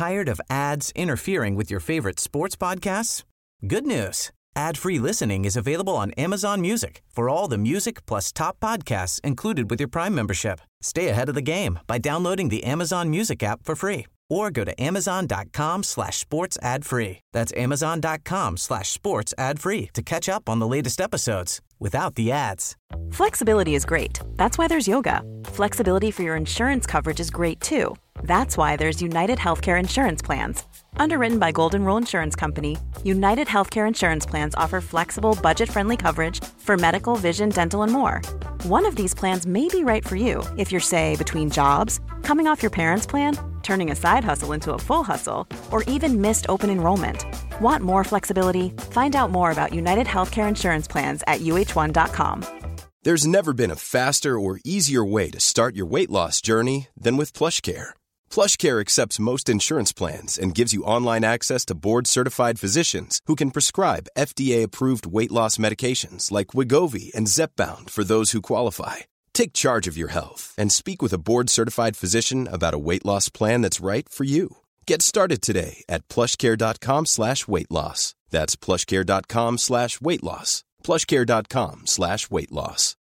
Tired of ads interfering with your favorite sports podcasts? Good news. Ad-free listening is available on Amazon Music for all the music plus top podcasts included with your Prime membership. Stay ahead of the game by downloading the Amazon Music app for free or go to amazon.com/sports ad free. That's amazon.com/sports ad free to catch up on the latest episodes without the ads. Flexibility is great. That's why there's yoga. Flexibility for your insurance coverage is great too. That's why there's United Healthcare Insurance Plans. Underwritten by Golden Rule Insurance Company, United Healthcare Insurance Plans offer flexible, budget-friendly coverage for medical, vision, dental, and more. One of these plans may be right for you if you're, say, between jobs, coming off your parents' plan, turning a side hustle into a full hustle, or even missed open enrollment. Want more flexibility? Find out more about United Healthcare Insurance Plans at uh1.com. There's never been a faster or easier way to start your weight loss journey than with PlushCare. PlushCare accepts most insurance plans and gives you online access to board-certified physicians who can prescribe FDA-approved weight loss medications like Wegovy and Zepbound for those who qualify. Take charge of your health and speak with a board-certified physician about a weight loss plan that's right for you. Get started today at plushcare.com/weight-loss. That's plushcare.com/weight-loss. plushcare.com/weight-loss.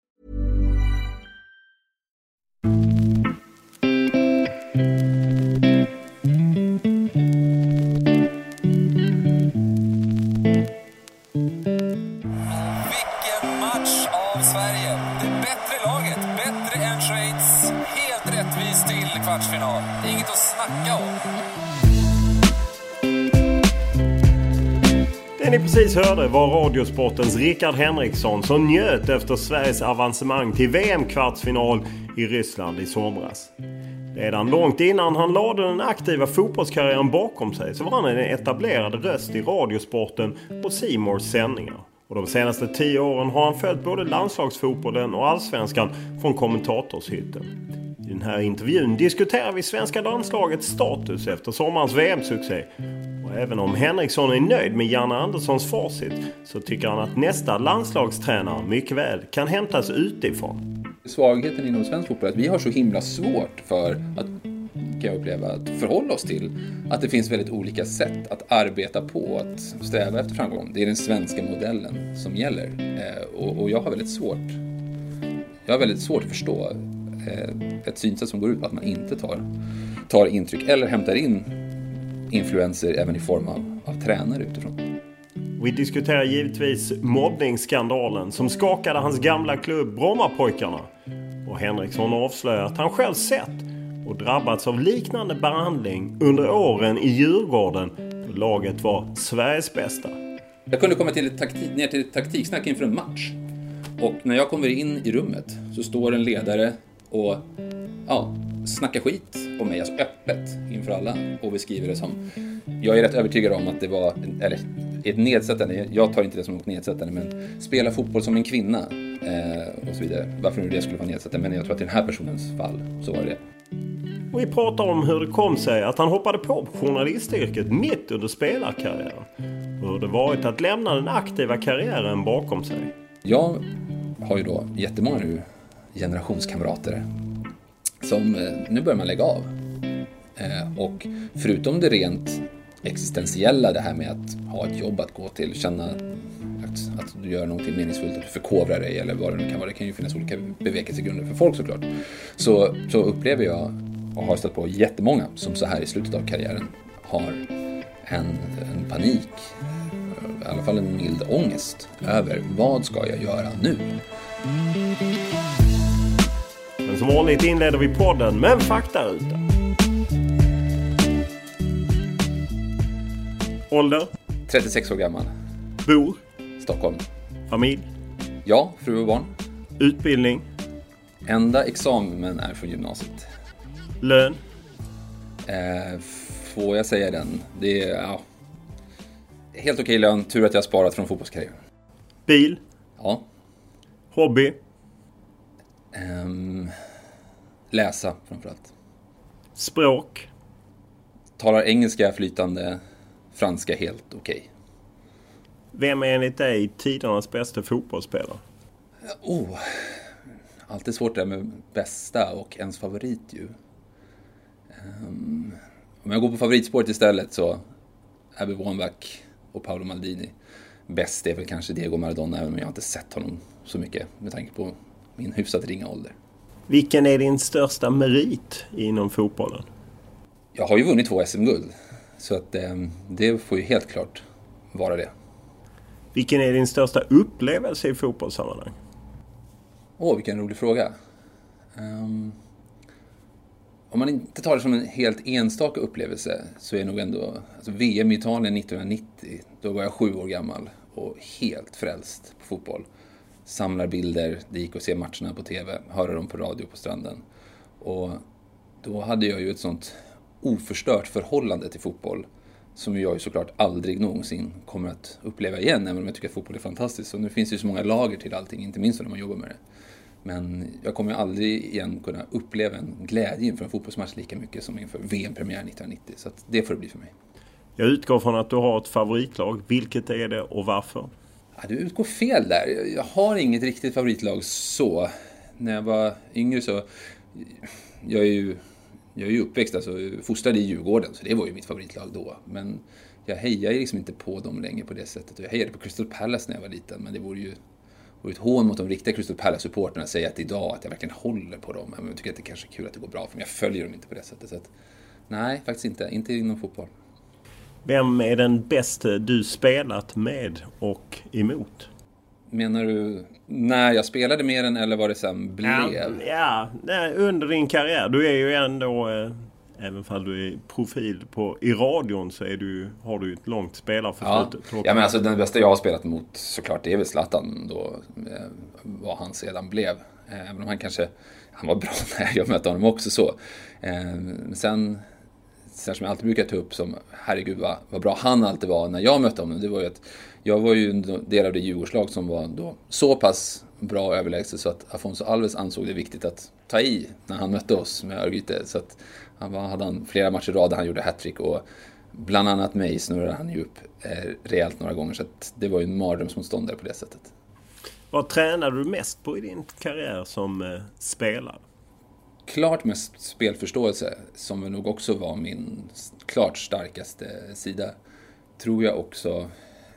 Kvartsfinal. Det är inget att snacka om. Det ni precis hörde var Radiosportens Rickard Henriksson som njöt efter Sveriges avancemang till VM-kvartsfinal i Ryssland i somras. Redan långt innan han lade den aktiva fotbollskarriären bakom sig så var han en etablerad röst i Radiosporten och C Mores sändningar. Och de senaste 10 åren har han följt både landslagsfotbollen och allsvenskan från kommentatorshytten. I den här intervjun diskuterar vi svenska landslagets status efter sommarens VM-succé. Och även om Henriksson är nöjd med Janne Anderssons facit så tycker han att nästa landslagstränare mycket väl kan hämtas utifrån. Svagheten inom svensk fotboll är att vi har så himla svårt för att, kan jag uppleva, att förhålla oss till att det finns väldigt olika sätt att arbeta på, att sträva efter framgång. Det är den svenska modellen som gäller. Och jag har väldigt svårt att förstå ett synsätt som går ut på att man inte tar intryck eller hämtar in influenser även i form av tränare utifrån. Vi diskuterar givetvis mobbningsskandalen som skakade hans gamla klubb Brommapojkarna. Och Henriksson avslöjar att han själv sett och drabbats av liknande behandling under åren i Djurgården då laget var Sveriges bästa. Jag kunde komma ner till ett taktiksnack inför en match. Och när jag kommer in i rummet så står en ledare och snackar skit om mig, alltså öppet inför alla, och beskriver det som, jag är rätt övertygad om att det var ett nedsättande, jag tar inte det som något nedsättande, men spela fotboll som en kvinna och så vidare. Varför nu det skulle vara nedsättande, men jag tror att i den här personens fall så var det. Och vi pratar om hur det kom sig att han hoppade på journalistyrket mitt under spelarkarriären. Och hur det varit att lämna den aktiva karriären bakom sig. Jag har ju då jättemånga nu generationskamrater som nu börjar man lägga av. Och förutom det rent existentiella, det här med att ha ett jobb att gå till, känna att du gör någonting meningsfullt, att du förkovrar dig eller vad det nu kan vara. Det kan ju finnas olika bevekelsegrunder för folk såklart. Så upplever jag och har stött på jättemånga som så här i slutet av karriären har en panik, i alla fall en mild ångest över vad ska jag göra nu? Men som vanligt inleder vi podden med en faktaruta. Ålder? 36 år gammal. Bor? Stockholm. Familj? Ja, fru och barn. Utbildning? Enda examen är från gymnasiet. Lön? Får jag säga den? Det är helt okej lön. Tur att jag har sparat från fotbollskarriären. Bil? Ja. Hobby? Läsa framförallt. Språk? Talar engelska flytande, franska helt okej. Vem är enligt dig tidernas bästa fotbollsspelare? Alltid svårt det med bästa och ens favorit ju. Om jag går på favoritspåret istället så Abbe Wambach och Paolo Maldini. Bäst är väl kanske Diego Maradona, även om jag inte sett honom så mycket med tanke på min hyfsat ringa ålder. Vilken är din största merit inom fotbollen? Jag har ju vunnit 2 SM-guld, så att det får ju helt klart vara det. Vilken är din största upplevelse i fotbollssammanhang? Vilken rolig fråga. Om man inte tar det som en helt enstaka upplevelse så är nog ändå VM i Italien 1990. Då var jag 7 år gammal och helt frälst på fotboll. Samlar bilder, det gick att se matcherna på tv, höra dem på radio på stranden. Och då hade jag ju ett sånt oförstört förhållande till fotboll som jag ju såklart aldrig någonsin kommer att uppleva igen, även om jag tycker att fotboll är fantastiskt. Och nu finns det ju så många lager till allting, inte minst när man jobbar med det. Men jag kommer aldrig igen kunna uppleva en glädje inför en fotbollsmatch lika mycket som inför VM-premiär 1990. Så att det får det bli för mig. Jag utgår från att du har ett favoritlag. Vilket är det och varför? Ja, du utgår fel där. Jag har inget riktigt favoritlag så. När jag var yngre så... Jag är ju uppväxt, fostrad i Djurgården, så det var ju mitt favoritlag då. Men jag hejar ju liksom inte på dem längre på det sättet. Jag hejade på Crystal Palace när jag var liten, men det vore ju ett hån mot de riktiga Crystal Palace-supporterna att säga att idag att jag verkligen håller på dem. Men jag tycker att det kanske är kul att det går bra för mig. Jag följer dem inte på det sättet. Så att, nej, faktiskt inte. Inte inom fotboll. Vem är den bästa du spelat med och emot? Menar du när jag spelade med den eller vad det sen blev? Ja, under din karriär. Du är ju ändå, även om du är profil i radion så har du ett långt spelarförflutet. Ja, men alltså den bästa jag har spelat mot såklart det är väl Zlatan då, vad han sedan blev. Även om han var bra när jag mötte honom också så. Sen som jag alltid brukar ta upp som herregud vad bra han alltid var när jag mötte honom. Det var ju att jag var ju en del av det Djurgårdslag som var då så pass bra och överlägset så att Afonso Alves ansåg det viktigt att ta i när han mötte oss med Örgryte. Så att hade han flera matcher i rad där han gjorde hattrick och bland annat mig snurrade han ju upp rejält några gånger. Så att det var ju en mardrömsmotståndare på det sättet. Vad tränade du mest på i din karriär som spelare? Klart mest spelförståelse, som nog också var min klart starkaste sida. Tror jag också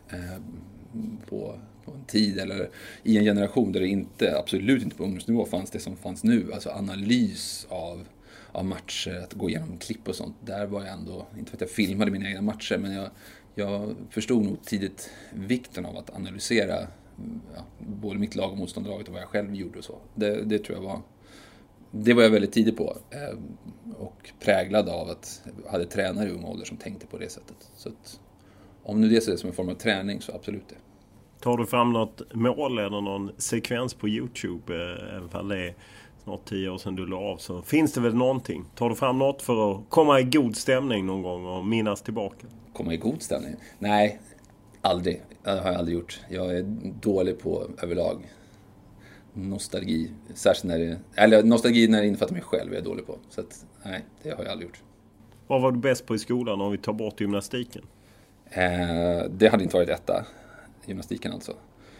på en tid eller i en generation där det absolut inte på ungdomsnivå fanns det som fanns nu. Alltså analys av matcher, att gå igenom klipp och sånt. Där var jag ändå, inte för att jag filmade mina egna matcher, men jag förstod nog tidigt vikten av att analysera både mitt lag och motståndarlaget och vad jag själv gjorde och så. Det tror jag det var jag väldigt tidig på och präglad av att jag hade tränare i ung ålder som tänkte på det sättet. Så att, om nu det är som en form av träning så absolut det. Tar du fram något mål eller någon sekvens på YouTube, även om det är snart 10 år sedan du la av, så finns det väl någonting? Tar du fram något för att komma i god stämning någon gång och minnas tillbaka? Komma i god stämning? Nej, aldrig. Det har jag aldrig gjort. Jag är dålig på överlag. Nostalgi, särskilt nostalgi när det innefattar mig själv är jag dålig på. Så att, nej, det har jag aldrig gjort. Vad var du bäst på i skolan om vi tar bort gymnastiken? Det hade inte varit etta. Gymnastiken alltså.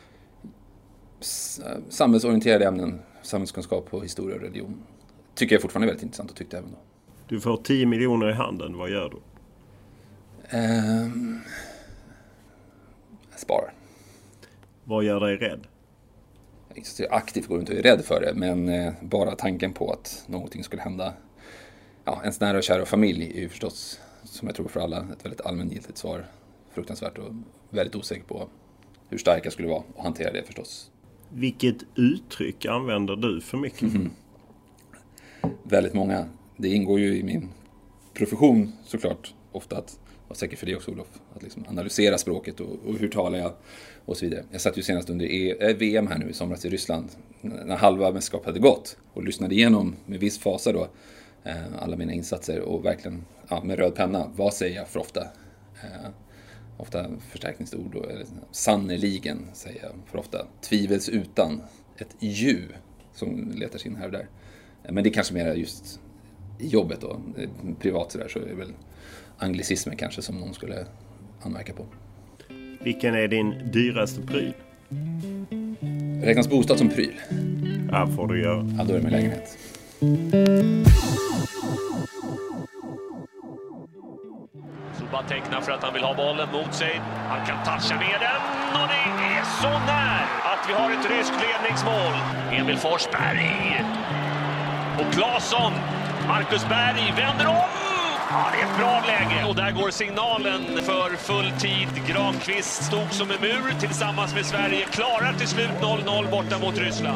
Samhällsorienterade ämnen, samhällskunskap och historia och religion. Tycker jag fortfarande är väldigt intressant och tyckte även då. Du får 10 miljoner i handen, vad gör du? Sparar. Vad gör dig rädd? Jag aktivt går inte och är rädd för det, men bara tanken på att någonting skulle hända ens nära och kära familj är ju förstås, som jag tror för alla, ett väldigt allmängiltigt svar. Fruktansvärt och väldigt osäker på hur stark jag skulle vara och hantera det förstås. Vilket uttryck använder du för mycket? Väldigt många. Det ingår ju i min profession såklart ofta att, och säkert för det också Olof, att liksom analysera språket och hur talar jag och så vidare. Jag satt ju senast under VM här nu i somras i Ryssland när halva mästerskapet hade gått och lyssnade igenom med viss fasa då alla mina insatser och verkligen med röd penna, vad säger jag för ofta? Ofta förstärkningsord då, eller sannoliken säger jag för ofta. Tvivelsutan, ett ju som letar sig in här och där. Men det är kanske mer just i jobbet då, privat så är det väl anglicismen kanske som någon skulle anmärka på. Vilken är din dyraste pryl? Räknas bostad som pryl? Ja, får du göra. Ja, då är det min lägenhet. Robban tecknar för att han vill ha bollen mot sig. Han kan toucha med den och det är så när att vi har ett ryskt ledningsmål. Emil Forsberg och Claesson. Marcus Berg vänder om. Ja, det är ett bra läge. Och där går signalen för full tid. Granqvist stod som en mur tillsammans med Sverige. Klarar till slut 0-0 borta mot Ryssland.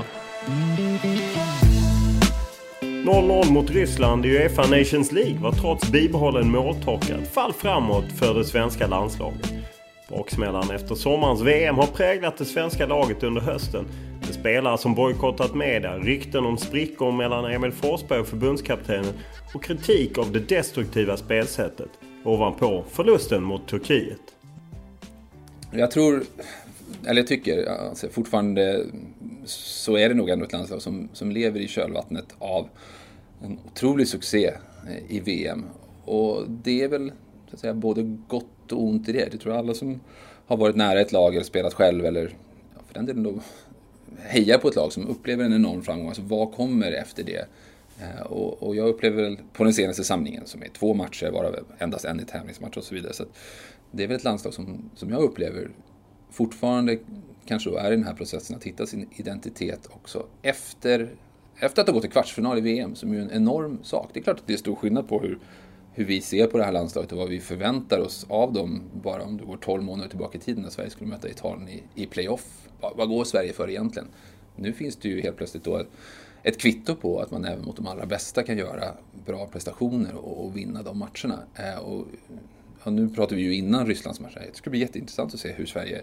0-0 mot Ryssland i UEFA Nations League var trots bibehållen måltorka ett fall framåt för det svenska landslaget. Baksmällan efter sommarens VM har präglat det svenska laget under hösten. Det spelare som bojkottat media, rykten om sprickor mellan Emil Forsberg och förbundskaptenen och kritik av det destruktiva spelsättet ovanpå förlusten mot Turkiet. Jag tycker alltså, fortfarande så är det nog ändå ett landslag som lever i kölvattnet av en otrolig succé i VM. Och det är väl så att säga, både gott och ont i det. Det tror jag alla som har varit nära ett lag eller spelat själv eller för den delen då hejar på ett lag som upplever en enorm framgång. Alltså vad kommer efter det? Och jag upplever väl på den senaste samlingen som är 2 matcher, varav endast en i tävlingsmatch och så vidare. Så att det är väl ett landslag som jag upplever fortfarande kanske då är i den här processen att hitta sin identitet också efter att ha gått till kvartsfinal i VM, som är ju en enorm sak. Det är klart att det är stor skillnad på hur vi ser på det här landslaget och vad vi förväntar oss av dem bara om det går 12 månader tillbaka i tiden när Sverige skulle möta Italien i playoff. Vad går Sverige för egentligen? Nu finns det ju helt plötsligt då ett kvitto på att man även mot de allra bästa kan göra bra prestationer och vinna de matcherna. Och nu pratar vi ju innan Rysslands match. Det ska bli jätteintressant att se hur Sverige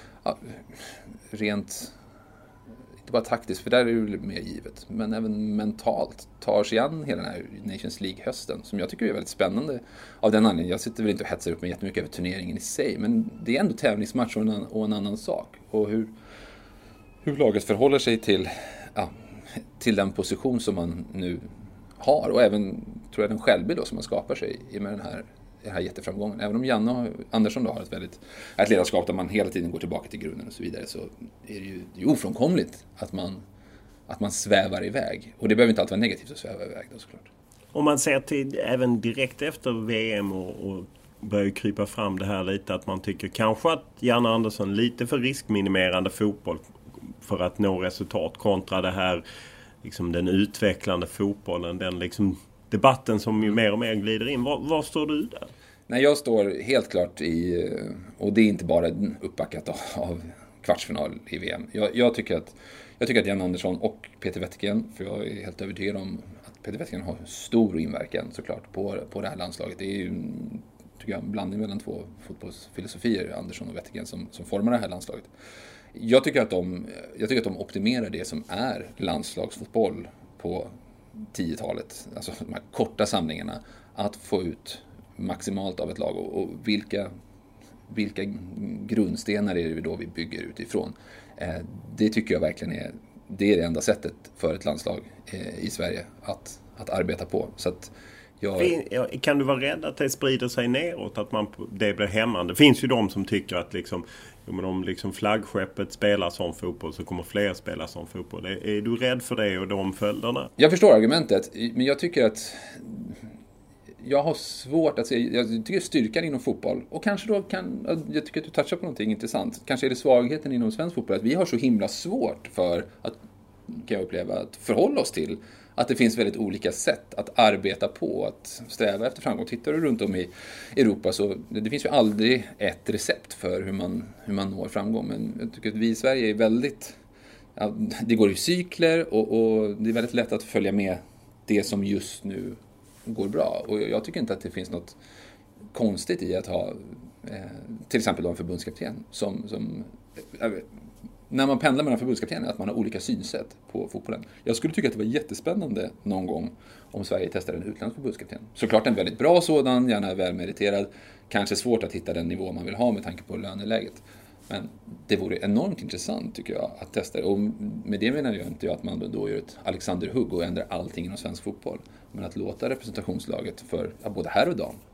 rent, inte bara taktiskt, för där är det ju mer givet, men även mentalt tar sig an hela den här Nations League-hösten, som jag tycker är väldigt spännande av den anledningen. Jag sitter väl inte och hetsar upp mig jättemycket över turneringen i sig, men det är ändå tävlingsmatch och en annan sak. Och hur laget förhåller sig till den position som man nu har, och även tror jag den självbild då som man skapar sig med den här jätteframgången. Även om Janne Andersson då har ett ledarskap där man hela tiden går tillbaka till grunden och så vidare, så är det ju ofrånkomligt att man svävar iväg. Och det behöver inte alltid vara negativt att sväva iväg då, såklart. Om man ser till även direkt efter VM och börjar krypa fram det här lite, att man tycker kanske att Janne Andersson lite för riskminimerande fotboll för att nå resultat kontra det här liksom den utvecklande fotbollen, den liksom debatten som ju mer och mer glider in. Var står du där? Nej, jag står helt klart och det är inte bara uppbackat av kvartsfinal i VM. Jag tycker att Jan Andersson och Peter Wettergren, för jag är helt övertygad om att Peter Wettergren har stor inverkan såklart på det här landslaget. Det är ju, tycker jag, en blandning mellan 2 fotbollsfilosofier, Andersson och Wettergren, som formar det här landslaget. Jag tycker att de optimerar det som är landslagsfotboll på 10-talet, alltså de här korta samlingarna, att få ut maximalt av ett lag och vilka grundstenar är det då vi bygger utifrån. Det tycker jag verkligen det är det enda sättet för ett landslag i Sverige att arbeta på. Så att kan du vara rädd att det sprider sig neråt, att det blir hämmande? Det finns ju de som tycker att om liksom flaggskeppet spelar som fotboll så kommer fler spela som fotboll. Är du rädd för det och de följderna? Jag förstår argumentet, men jag tycker att jag har svårt att se. Jag tycker styrkan inom fotboll, och kanske då jag tycker att du touchar på någonting intressant. Kanske är det svagheten inom svensk fotboll att vi har så himla svårt för att, kan jag uppleva, att förhålla oss till att det finns väldigt olika sätt att arbeta på, att sträva efter framgång. Tittar du runt om i Europa så det finns ju aldrig ett recept för hur man når framgång. Men jag tycker att vi i Sverige är väldigt, det går i cykler och det är väldigt lätt att följa med det som just nu går bra. Och jag tycker inte att det finns något konstigt i att ha till exempel en förbundskapten som när man pendlar mellan förbundskaptener, att man har olika synsätt på fotbollen. Jag skulle tycka att det var jättespännande någon gång om Sverige testade en utländsk förbundskapten. Såklart en väldigt bra sådan, gärna välmeriterad. Kanske svårt att hitta den nivå man vill ha med tanke på löneläget. Men det vore enormt intressant, tycker jag, att testa det. Och med det menar jag inte att man då gör ett Alexander Hugg och ändrar allting inom svensk fotboll. Men att låta representationslaget för både här och dam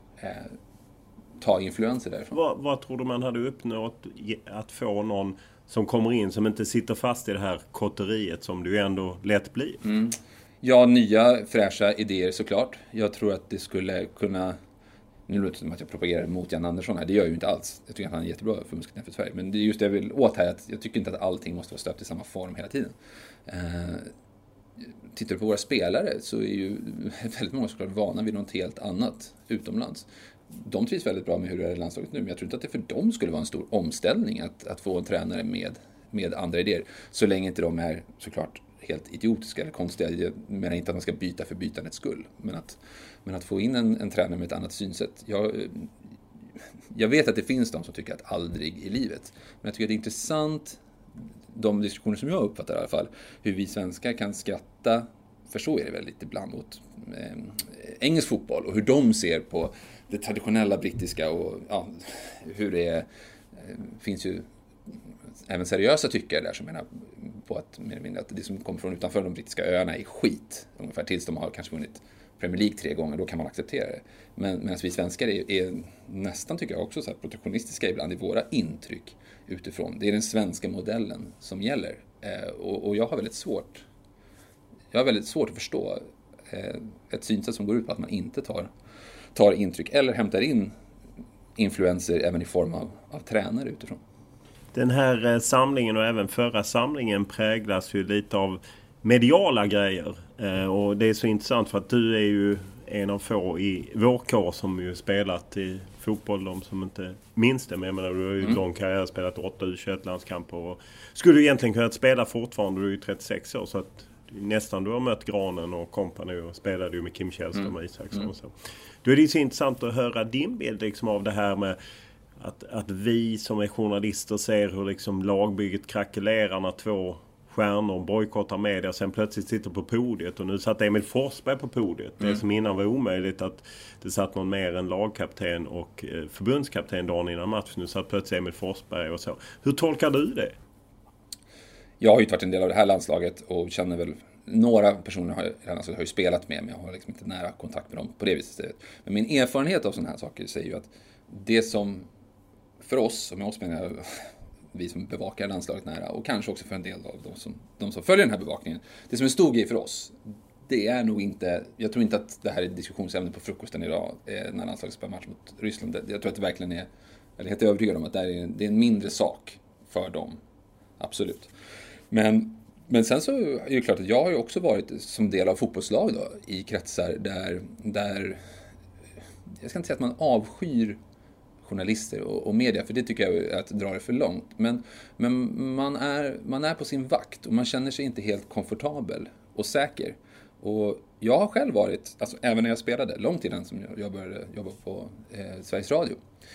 ta influenser därifrån. Vad tror du man hade uppnått att få någon som kommer in som inte sitter fast i det här kotteriet som du ändå lätt blir? Ja, nya fräscha idéer såklart. Jag tror att det skulle kunna Nu låter det som att jag propagerar mot Jan Andersson här. Det gör jag ju inte alls. Jag tycker att han är jättebra förbundskapten för Sverige. Men det är just det jag vill åt här. Att jag tycker inte att allting måste vara stöpt i samma form hela tiden. Tittar du på våra spelare så är ju väldigt många såklart vana vid något helt annat utomlands. De trivs väldigt bra med hur det är i landslaget nu. Men jag tror inte att det för dem skulle vara en stor omställning att få en tränare med andra idéer. Så länge inte de är såklart helt idiotiska eller konstiga. Jag menar inte att man ska byta för bytandets skull. Men att få in en tränare med ett annat synsätt. Jag vet att det finns de som tycker att aldrig i livet. Men jag tycker att det är intressant, de diskussioner som jag uppfattar i alla fall, hur vi svenskar kan skratta, för så är det väl lite ibland, åt engelsk fotboll och hur de ser på det traditionella brittiska och hur det är. Finns ju även seriösa tyckare där som menar på att, mer eller mindre, att det som kommer från utanför de brittiska öarna är skit. Ungefär tills de har kanske vunnit Premier League 3 gånger, då kan man acceptera det. Men vi svenskar är nästan, tycker jag, också så här protektionistiska ibland i våra intryck utifrån. Det är den svenska modellen som gäller. Och jag har väldigt svårt att förstå ett synsätt som går ut på att man inte tar intryck eller hämtar in influenser även i form av tränare utifrån. Den här samlingen och även förra samlingen präglas ju lite av mediala grejer. Och det är så intressant för att du är ju en av få i vår kår som ju spelat i fotboll, de som inte minns det. Men jag menar, du har ju lång karriär, spelat 8 U21-landskamper och skulle egentligen kunna spela fortfarande, du är ju 36 år, så att nästan du har mött Granen och kompani och spelade ju med Kim Källström och Isaksson och så. Då är det så intressant att höra din bild liksom av det här med att vi som är journalister ser hur liksom lagbygget krackelerar när 2 stjärnor bojkottar media och sen plötsligt sitter på podiet. Och nu satt Emil Forsberg på podiet. Det som innan var omöjligt, att det satt någon mer än lagkapten och förbundskapten dagen innan matchen. Nu satt plötsligt Emil Forsberg och så. Hur tolkar du det? Jag har ju varit en del av det här landslaget och känner väl några personer har ju spelat med, men jag har liksom inte nära kontakt med dem på det viset. Men min erfarenhet av sådana här saker säger ju att det som för oss, och med oss menar jag vi som bevakar landslaget nära, och kanske också för en del av de som följer den här bevakningen, det som är stor grej för oss, det är nog inte, jag tror inte att det här är diskussionsämne på frukosten idag när landslaget spelar match mot Ryssland. Jag tror att det verkligen är, eller helt övertygad om att det är en mindre sak för dem, absolut. Men sen så är det klart att jag har ju också varit som del av fotbollslag då, i kretsar där jag ska inte säga att man avskyr journalister och media, för det tycker jag är att dra det för långt. Men man är på sin vakt och man känner sig inte helt komfortabel och säker. Och jag har själv varit, alltså även när jag spelade, långt innan som jag började jobba på Sveriges Radio,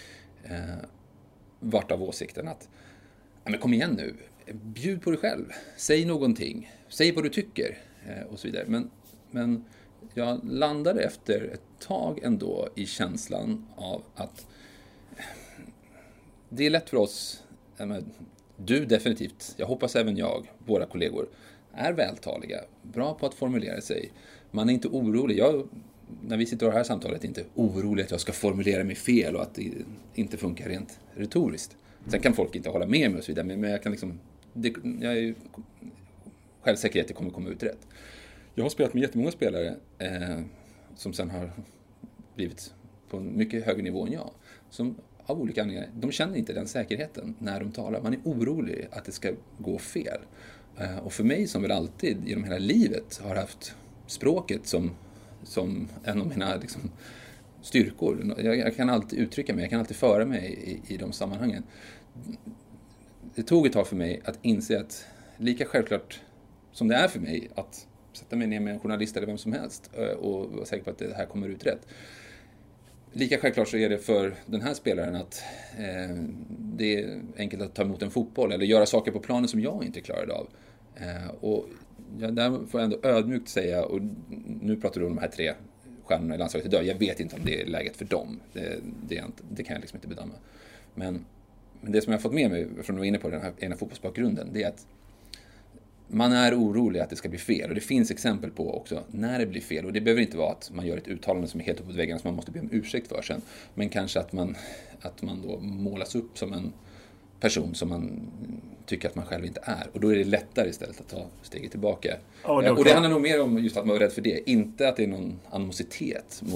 vart av åsikten att men kom igen nu, bjud på dig själv, säg någonting, säg vad du tycker och så vidare. Men jag landade efter ett tag ändå i känslan av att det är lätt för oss, du definitivt, jag hoppas även jag, våra kollegor, är vältaliga, bra på att formulera sig. Man är inte orolig. När vi sitter och har det här samtalet, är inte orolig att jag ska formulera mig fel och att det inte funkar rent retoriskt. Sen kan folk inte hålla med mig och så vidare, men jag kan liksom, jag är självsäkerhet, det kommer komma ut rätt. Jag har spelat med jättemånga spelare som sen har blivit på en mycket högre nivå än jag, som av olika anledningar, de känner inte den säkerheten när de talar. Man är orolig att det ska gå fel. Och för mig som väl alltid genom hela livet har haft språket som en av mina liksom, styrkor. Jag kan alltid uttrycka mig, jag kan alltid föra mig i de sammanhangen. Det tog ett tag för mig att inse att lika självklart som det är för mig att sätta mig ner med en journalist eller vem som helst och vara säker på att det här kommer ut rätt. Lika självklart så är det för den här spelaren att det är enkelt att ta emot en fotboll eller göra saker på planen som jag inte klarade av. Och där får jag ändå ödmjukt säga, och nu pratar du om de här 3 stjärnorna i landslaget idag. Jag vet inte om det är läget för dem. Det kan jag liksom inte bedöma. Men det som jag har fått med mig från att vara inne på den här ena fotbollsbakgrunden, det är att man är orolig att det ska bli fel. Och det finns exempel på också när det blir fel. Och det behöver inte vara att man gör ett uttalande som är helt uppåt väggarna som man måste be om ursäkt för sen. Men kanske att man då målas upp som en person som man tycker att man själv inte är. Och då är det lättare istället att ta steget tillbaka. Och det handlar nog mer om just att man är rädd för det. Inte att det är någon animositet mot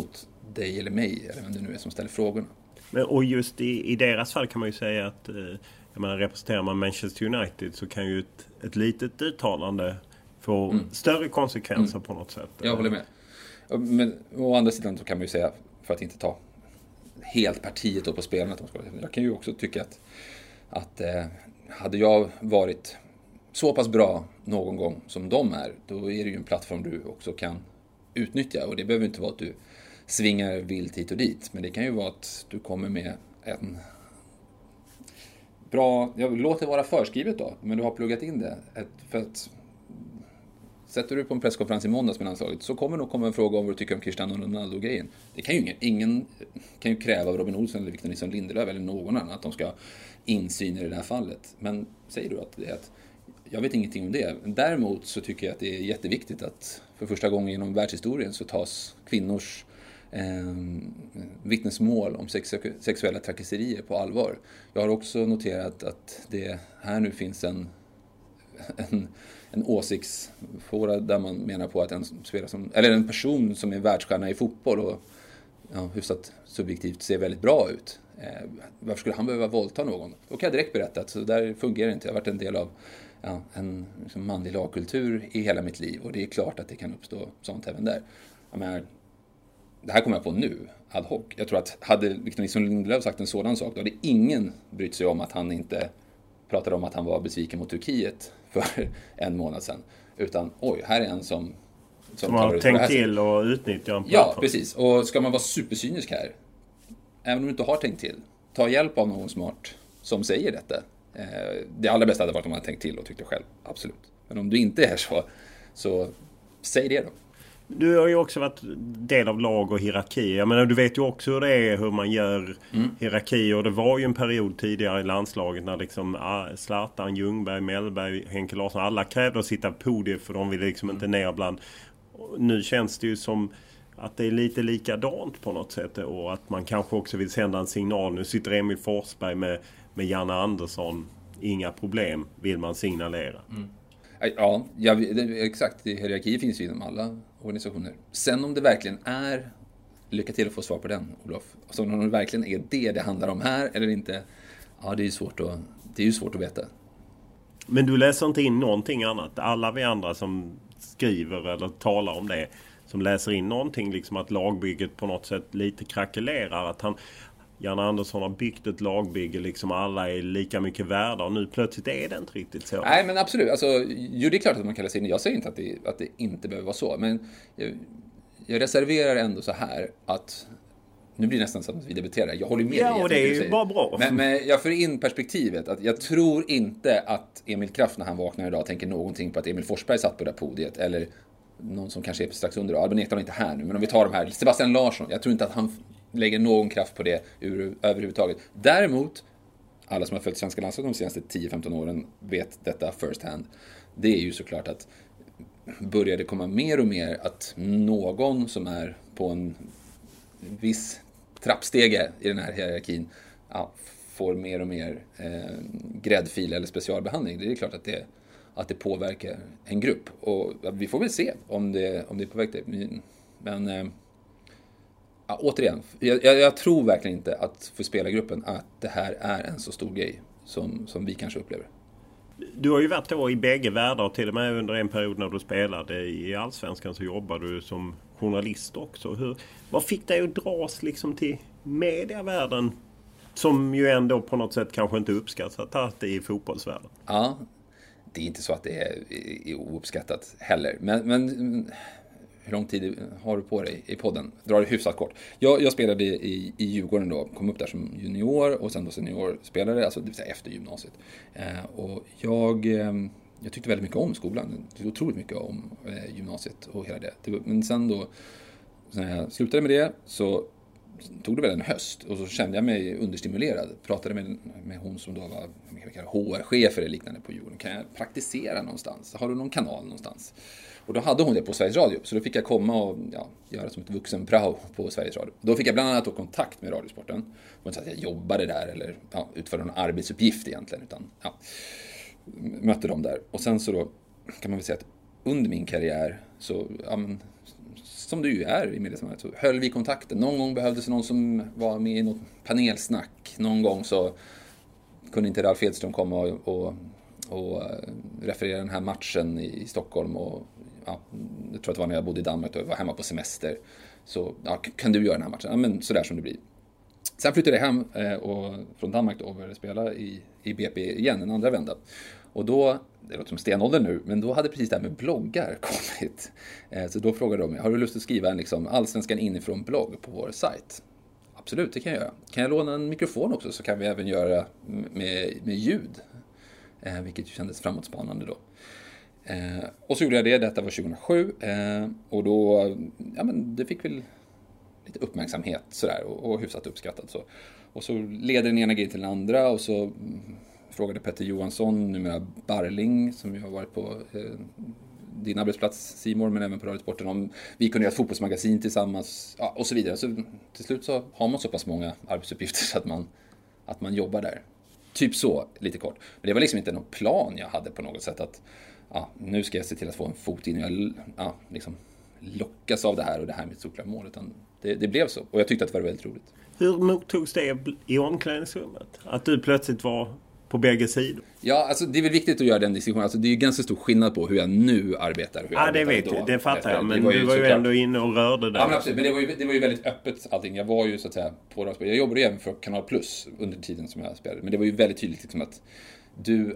dig eller mig, eller vem det nu är som ställer frågorna. Men, och just i deras fall kan man ju säga att representerar man Manchester United så kan ju ett litet uttalande få större konsekvenser på något sätt. Jag håller med. Men å andra sidan så kan man ju säga, för att inte ta helt partiet då på spelarna, jag kan ju också tycka att hade jag varit så pass bra någon gång som de är, då är det ju en plattform du också kan utnyttja. Och det behöver inte vara att du svingar vilt hit och dit, men det kan ju vara att du kommer med en bra, jag låter det vara förskrivet då, men du har pluggat in det. För att sätter du på en presskonferens i måndags med landslaget så kommer nog komma en fråga om vad du tycker om Cristiano Ronaldo-grejen. Det kan ju ingen kan ju kräva av Robin Olsen eller Victor Nilsson Lindelöf eller någon annan att de ska insyn i det här fallet. Men säger du att det är att jag vet ingenting om det. Däremot så tycker jag att det är jätteviktigt att för första gången genom världshistorien så tas kvinnors vittnesmål om sexuella trakasserier på allvar. Jag har också noterat att det här nu finns en åsiktsfåra där man menar på att en person som är världsstjärna i fotboll och hyfsat subjektivt ser väldigt bra ut. Varför skulle han behöva våldta någon? Då kan jag direkt berätta att så där fungerar det inte. Jag har varit en del av en liksom manlig lagkultur i hela mitt liv och det är klart att det kan uppstå sånt även där. Det här kommer jag på nu, ad hoc. Jag tror att hade Victor Nilsson Lindelöf sagt en sådan sak, då hade ingen brytt sig om att han inte pratade om att han var besviken mot Turkiet för en månad sedan. Utan, här är en som har tänkt till och utnyttjar en plattform. Ja, precis. Och ska man vara supercynisk här, även om du inte har tänkt till, ta hjälp av någon smart som säger detta. Det allra bästa hade varit om man tänkt till och tyckte själv, absolut. Men om du inte är så säg det då. Du har ju också varit del av lag och hierarki. Jag menar, du vet ju också hur det är, hur man gör hierarki. Och det var ju en period tidigare i landslaget när liksom Zlatan, Ljungberg, Mellberg, Henke Larsson, alla krävde att sitta på podiet för de ville liksom inte ner bland. Nu känns det ju som att det är lite likadant på något sätt. Och att man kanske också vill sända en signal. Nu sitter Emil Forsberg med Janne Andersson. Inga problem vill man signalera. Ja, exakt. Hierarki finns ju inom alla organisationer. Sen om det verkligen är, lycka till att få svar på den, Olof. Så om det verkligen är det handlar om här eller inte, det är ju svårt att veta. Men du läser inte in någonting annat? Alla vi andra som skriver eller talar om det, som läser in någonting, liksom att lagbygget på något sätt lite krackelerar, att Janne Andersson har byggt ett lagbygge, liksom alla är lika mycket värda och nu plötsligt är det inte riktigt så. Nej, men absolut. Alltså, det är klart att man kan läsa in. Jag säger inte att det inte behöver vara så, men jag reserverar ändå så här att nu blir det nästan så att vi debatterar. Jag håller med dig. Ja, och det är ju bara bra. Men jag får in perspektivet att jag tror inte att Emil Kraft när han vaknar idag tänker någonting på att Emil Forsberg satt på det podiet eller någon som kanske är strax under. Albin Ekdal är inte här nu, men om vi tar de här, Sebastian Larsson, jag tror inte att han lägger någon kraft på det överhuvudtaget. Däremot, alla som har följt svenska landslaget de senaste 10-15 åren vet detta first hand. Det är ju såklart att börjar det komma mer och mer att någon som är på en viss trappstege i den här hierarkin får mer och mer gräddfil eller specialbehandling. Det är klart att det påverkar en grupp. Och vi får väl se om det är på väg till. Men återigen, jag tror verkligen inte att för spelargruppen att det här är en så stor grej som vi kanske upplever. Du har ju varit då i bägge världar och till och med under en period när du spelade i Allsvenskan så jobbade du som journalist också. Vad fick dig att dras liksom till medievärlden som ju ändå på något sätt kanske inte uppskattat i fotbollsvärlden? Ja, det är inte så att det är ouppskattat heller. Men hur lång tid har du på dig i podden? Drar det hyfsat kort. Jag spelade i Djurgården då. Kom upp där som junior och sen då seniorspelare. Alltså det vill säga efter gymnasiet. Och jag tyckte väldigt mycket om skolan. Jag tyckte otroligt mycket om gymnasiet och hela det. Men sen då, när jag slutade med det så tog det väl en höst. Och så kände jag mig understimulerad. Pratade med hon som då var HR-chef eller liknande på Djurgården. Kan jag praktisera någonstans? Har du någon kanal någonstans? Och då hade hon det på Sveriges Radio. Så då fick jag komma och göra som ett vuxen prao på Sveriges Radio. Då fick jag bland annat kontakt med Radiosporten. Det var inte så att jag jobbade där eller utförde någon arbetsuppgift egentligen. Utan mötte dem där. Och sen så då kan man väl säga att under min karriär så som du ju är i mediesammanhanget, så höll vi kontakten. Någon gång behövdes någon som var med i något panelsnack. Någon gång så kunde inte Ralf Edström komma och referera den här matchen i Stockholm. Och, ja, jag tror att det var när jag bodde i Danmark och var hemma på semester. Så ja, kan du göra den här matchen? Ja, men sådär som det blir. Sen flyttade jag hem och från Danmark då och började spela i BP igen, en andra vända. Och då, det låter som stenåldern nu, men då hade precis det här med bloggar kommit. Så då frågade de mig, har du lust att skriva en liksom Allsvenskan inifrån blogg på vår sajt? Absolut, det kan jag göra. Kan jag låna en mikrofon också så kan vi även göra med ljud. Vilket ju kändes framåtspanande då. Och så gjorde jag det, detta var 2007. Och då, ja men det fick väl lite uppmärksamhet sådär och hyfsat uppskattat så. Och så leder den ena grejen till den andra och så frågade Petter Johansson, numera Barling, som ju har varit på din arbetsplats C-more, men även på Radiosporten, om vi kunde göra ett fotbollsmagasin tillsammans, ja, och så vidare. Så till slut så har man så pass många arbetsuppgifter så att man jobbar där. Typ så, lite kort. Men det var liksom inte någon plan jag hade på något sätt att nu ska jag se till att få en fot in och liksom lockas av det här och det här är mitt såklart mål, utan det blev så. Och jag tyckte att det var väldigt roligt. Hur mottogs det i omklädningsrummet? Att du plötsligt var på bägge sidor? Ja, alltså det är väl viktigt att göra den distinktionen. Alltså det är ju ganska stor skillnad på hur jag nu arbetar. Det vet jag. Det fattar jag. Men du var ju ändå inne och rörde där. Ja, men absolut. Men det var ju väldigt öppet allting. Jag var ju så att säga på Radiosporten. Jag jobbade ju även för Kanal Plus under tiden som jag spelade. Men det var ju väldigt tydligt liksom att du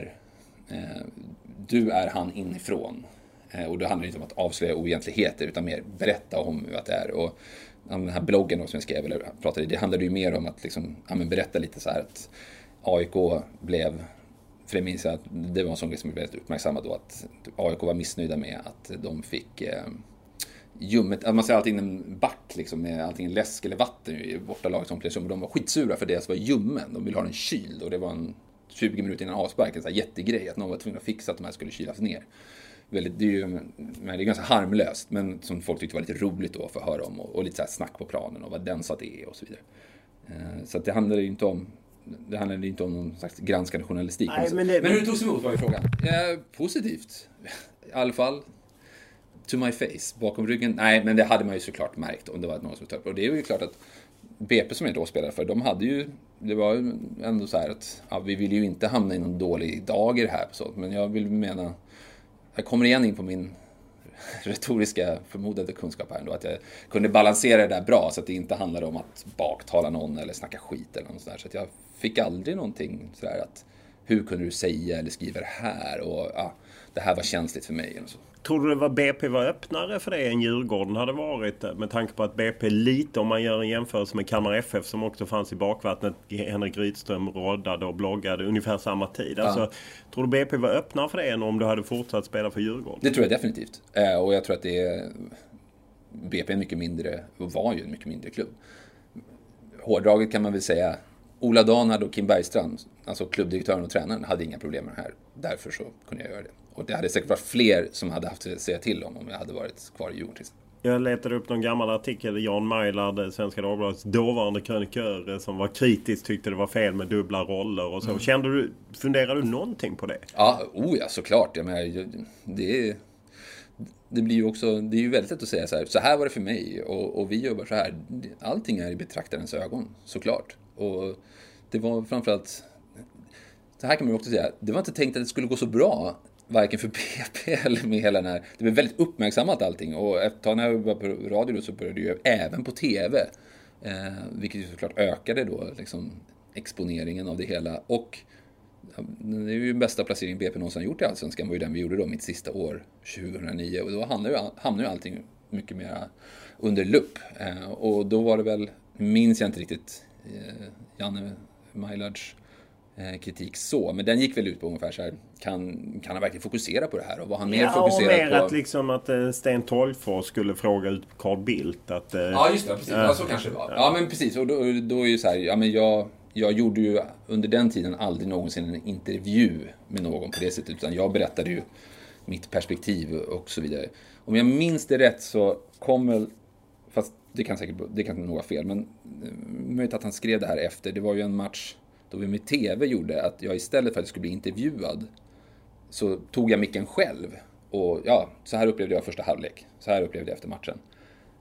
är han inifrån. Och det handlar inte om att avslöja oegentligheter utan mer berätta om hur det är. Och den här bloggen som jag skrev eller pratade, det handlade ju mer om att liksom, berätta lite så här att AIK blev, för det minns jag att det var en sån grej som blev väldigt uppmärksammad då, att AIK var missnöjda med att de fick ljummet, att man ser allting en back liksom, med allting läsk eller vatten i bortalagets omklädningsrum, och de var skitsura för det var ljummen, de ville ha den kyld och det var en 20 minuter innan avspark, en sån här jättegrej att någon var tvungen att fixa att de här skulle kylas ner. Det är ganska harmlöst, men som folk tyckte var lite roligt då att få höra om och lite så här snack på planen och vad den sa det är och så vidare. Så att det handlade ju inte om någon slags granskande journalistik. Nej, men hur det togs emot var ju frågan. Positivt. I alla fall to my face. Bakom ryggen. Nej, men det hade man ju såklart märkt om det var någon som tog upp. Och det är ju klart att BP som jag då spelade för, de hade ju, det var ju ändå så här att vi vill ju inte hamna i någon dålig dag i det här. Men jag vill mena, jag kommer igen in på min retoriska förmodade kunskap här ändå, att jag kunde balansera det där bra så att det inte handlade om att baktala någon eller snacka skit eller något sådär. Så att jag fick aldrig någonting sådär att hur kunde du säga eller skriva det här och det här var känsligt för mig eller så. Tror du det var BP var öppnare för det än Djurgården hade varit, med tanke på att BP lite, om man gör en jämförelse med Kalmar FF som också fanns i bakvattnet, Henrik Rydström roddade och bloggade ungefär samma tid. Alltså, tror du BP var öppnare för det än om du hade fortsatt spela för Djurgården? Det tror jag definitivt. Och jag tror att BP är mycket mindre, och var ju en mycket mindre klubb. Hårdraget kan man väl säga, Ola Danard och Kim Bergstrand, alltså klubbdirektören och tränaren, hade inga problem med det här. Därför så kunde jag göra det. Och det hade säkert varit fler som hade haft att säga till om jag hade varit kvar i Djurgården. Jag letade upp någon gammal artikel, Jan Majlard, Svenska Dagbladets dåvarande krönikör, som var kritisk, tyckte det var fel med dubbla roller och så. Funderade du någonting på det? Ja, såklart. Jag menar, det blir ju också, det är ju väldigt lätt att säga så här var det för mig och vi jobbar så här. Allting är i betraktarens ögon, såklart. Och det var framförallt, så här kan man ju också säga, det var inte tänkt att det skulle gå så bra, varken för BP eller med hela den här, det blev väldigt uppmärksammat allting, och ett tag när jag var på radio så började det ju även på tv, vilket ju såklart ökade då liksom exponeringen av det hela, och det är ju den bästa placeringen BP någonsin har gjort i Allsvenskan, var ju den vi gjorde då mitt sista år 2009, och då hamnade ju allting mycket mer under lupp, och då var det väl, minns jag inte riktigt Janne Majlards kritik så, men den gick väl ut på ungefär så här, kan han verkligen fokusera på det här, och var han mer fokuserad på... att liksom att Sten Tolgfors skulle fråga ut Carl Bildt att... Ja, just det, precis. Så kanske det var. Ja, men precis, och då är ju så här, men jag gjorde ju under den tiden aldrig någonsin en intervju med någon på det sättet, utan jag berättade ju mitt perspektiv och så vidare. Om jag minns det rätt så kom väl, fast det kan nog vara fel, men möjligt att han skrev det här efter, det var ju en match då vi med tv gjorde att jag istället för att jag skulle bli intervjuad så tog jag micken själv, och så här upplevde jag första halvlek, så här upplevde jag efter matchen.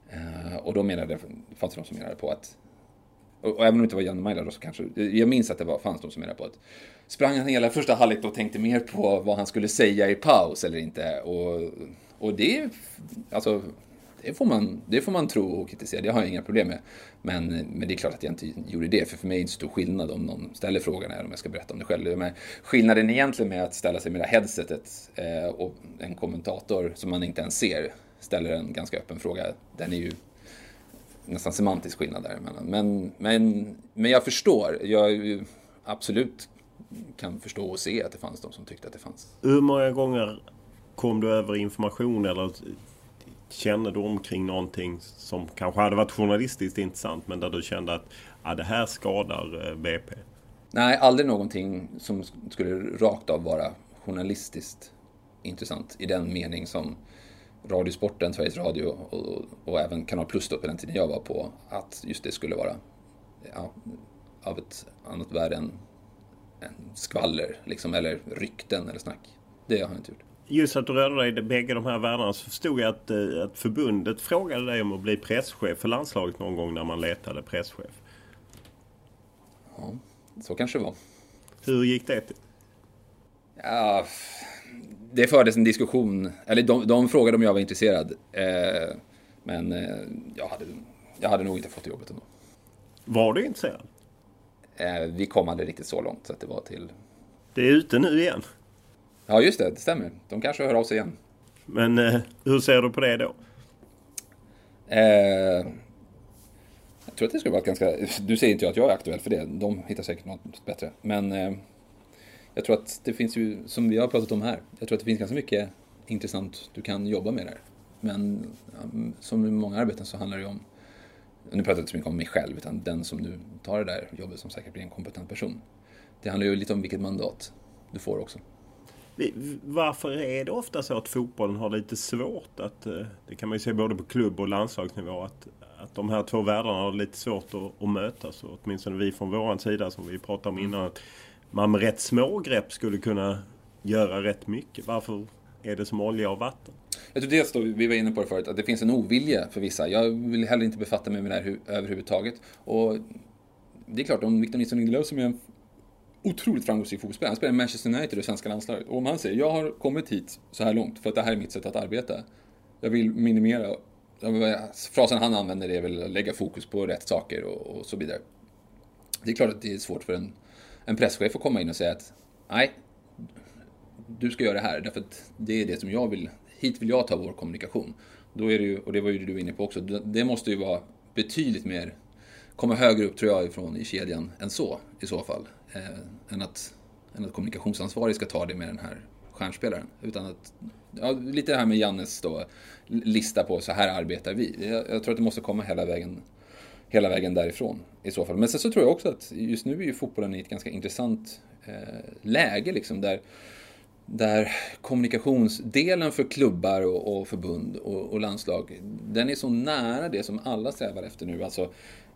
Och då fanns det de som menade på att, och även om det inte var Jan Majla då, så kanske, jag minns att det fanns de som menade på att sprang han hela första halvlek och tänkte mer på vad han skulle säga i paus eller inte. Och det, alltså, det får man tro och kritisera, det har jag inga problem med. Men det är klart att jag inte gjorde det, för mig är det inte stor skillnad om någon ställer frågan eller om jag ska berätta om det själv. Men skillnaden egentligen med att ställa sig med det headsetet och en kommentator som man inte ens ser ställer en ganska öppen fråga, den är ju nästan semantisk skillnad däremellan. Men jag förstår, jag absolut kan förstå och se att det fanns de som tyckte att det fanns. Hur många gånger kom du över information eller kände du omkring någonting som kanske hade varit journalistiskt intressant, men där du kände att det här skadar BP? Nej, aldrig någonting som skulle rakt av vara journalistiskt intressant i den mening som Radiosporten, Sveriges Radio och även Kanal Plus då på den tiden jag var på, att just det skulle vara av ett annat värde än skvaller liksom, eller rykten eller snack. Det har jag inte gjort. Just att du rörde dig i bägge de här världarna, så förstod jag att förbundet frågade dig om att bli presschef för landslaget någon gång när man letade presschef. Ja, så kanske det var. Hur gick det till? Ja, det fördes en diskussion, eller de frågade om jag var intresserad, men jag hade nog inte fått jobbet ändå. Var du intresserad? Vi kom aldrig riktigt så långt så att det var till... Det är ute nu igen. Ja, just det stämmer. De kanske hör av sig igen. Men hur ser du på det då? Jag tror att det skulle vara ganska... Du säger inte att jag är aktuell för det. De hittar säkert något bättre. Men jag tror att det finns ju, som vi har pratat om här, jag tror att det finns ganska mycket intressant du kan jobba med där. Men som i många arbeten så handlar det om... Nu pratar jag inte så mycket om mig själv, utan den som nu tar det där jobbet som säkert blir en kompetent person. Det handlar ju lite om vilket mandat du får också. Varför är det ofta så att fotbollen har lite svårt att, det kan man ju se både på klubb- och landslagsnivå, att de här två världarna har lite svårt att mötas, och åtminstone vi från våran sida som vi pratade om innan, att man med rätt små grepp skulle kunna göra rätt mycket. Varför är det som olja och vatten? Jag tror dels då, vi var inne på det förut, att det finns en ovilja för vissa. Jag vill heller inte befatta mig med det här överhuvudtaget. Och det är klart, om Victor Nilsson Lindelöf som är en otroligt framgångsrik fotbollsspelare, han spelar i Manchester United och svenska landslaget. Och om han säger, jag har kommit hit så här långt för att det här är mitt sätt att arbeta. Jag vill minimera, frasen han använder är väl lägga fokus på rätt saker och så vidare. Det är klart att det är svårt för en presschef att komma in och säga att nej, du ska göra det här, därför att det är det som jag vill, hit vill jag ta vår kommunikation. Då är det ju, och det var ju du inne på också, det måste ju vara betydligt mer, komma högre upp tror jag ifrån i kedjan än så i så fall, än att kommunikationsansvarig ska ta det med den här stjärnspelaren, utan att lite det här med Jannes då, lista på så här arbetar vi. Jag tror att det måste komma hela vägen därifrån i så fall. Men sen så tror jag också att just nu är ju fotbollen i ett ganska intressant läge liksom, där kommunikationsdelen för klubbar och förbund och landslag, den är så nära det som alla strävar efter nu. Alltså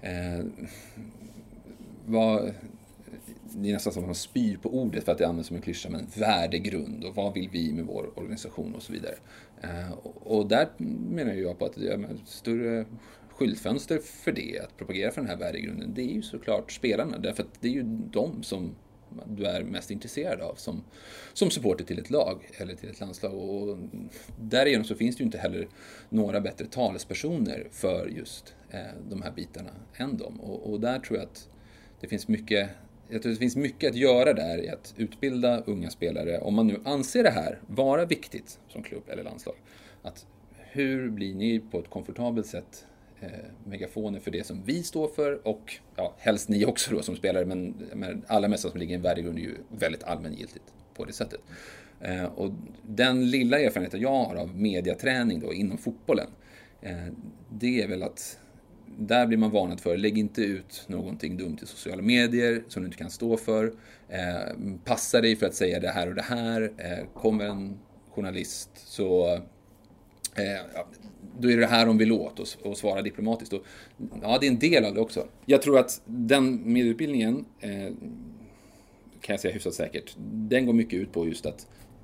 det är nästan som att man spyr på ordet för att det används som en klyscha, men värdegrund och vad vill vi med vår organisation och så vidare. Och där menar jag på att större skyltfönster för det, att propagera för den här värdegrunden, det är ju såklart spelarna, därför att det är ju de som du är mest intresserad av som supporter till ett lag eller till ett landslag, och därigenom så finns det ju inte heller några bättre talespersoner för just de här bitarna än dem, och där tror jag att det finns mycket att göra där i att utbilda unga spelare, om man nu anser det här vara viktigt som klubb eller landslag, att hur blir ni på ett komfortabelt sätt megafoner för det som vi står för, och helst ni också då som spelare, men alla mesta som ligger i en värdegrund är ju väldigt allmängiltigt på det sättet. Och den lilla erfarenheten jag har av mediaträning då inom fotbollen, det är väl att där blir man varnad för, lägg inte ut någonting dumt i sociala medier som du inte kan stå för, passa dig för att säga det här och det här, kommer en journalist så då är det här de vill åt och svara diplomatiskt. Och, det är en del av det också. Jag tror att den medieutbildningen kan jag säga hyfsat säkert, den går mycket ut på just att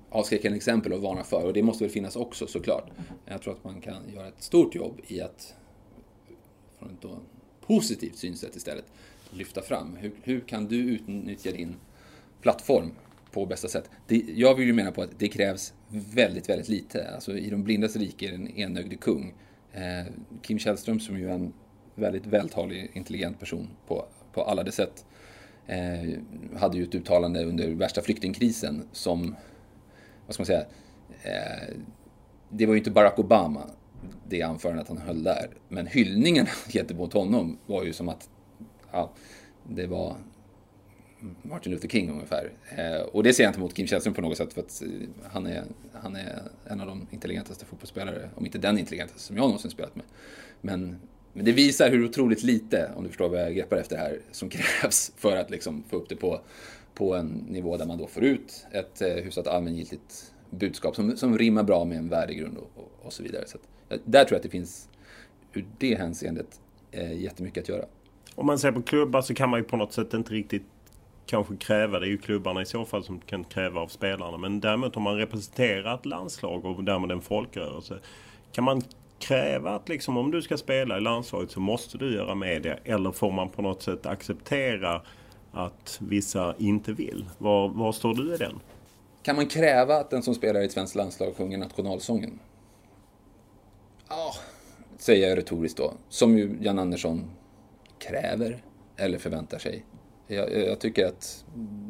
avskräckande exempel att varna för. Och det måste väl finnas också, såklart. Jag tror att man kan göra ett stort jobb i att från ett positivt synsätt istället lyfta fram. Hur kan du utnyttja din plattform på bästa sätt? Jag vill ju mena på att det krävs väldigt, väldigt lite. Alltså i de blindas rike är en enögde kung. Kim Källström, som ju är en väldigt vältalig, intelligent person på alla de sätt, hade ju ett uttalande under värsta flyktingkrisen som, vad ska man säga, det var ju inte Barack Obama, det anförandet han höll där, men hyllningen gentemot honom var ju som att det var Martin Luther King ungefär. Och det ser jag inte mot Kim Källström på något sätt, för att han är en av de intelligentaste fotbollsspelare, om inte den intelligentaste som jag någonsin spelat med. Men det visar hur otroligt lite, om du förstår vad jag greppar efter här, som krävs för att liksom få upp det på en nivå där man då får ut ett hyfsat allmängiltigt budskap som rimmar bra med en värdegrund och så vidare. Så att, där tror jag att det finns ur det hänseendet jättemycket att göra. Om man ser på klubbar så kan man ju på något sätt inte riktigt kanske kräva, det är ju klubbarna i så fall som kan kräva av spelarna, men däremot om man representerar ett landslag och därmed en folkrörelse, kan man kräva att liksom, om du ska spela i landslaget så måste du göra media, eller får man på något sätt acceptera att vissa inte vill? Var står du i den? Kan man kräva att den som spelar i ett svenskt landslag sjunger nationalsången? Ja, säger jag retoriskt då. Som ju Jan Andersson kräver eller förväntar sig. Jag tycker att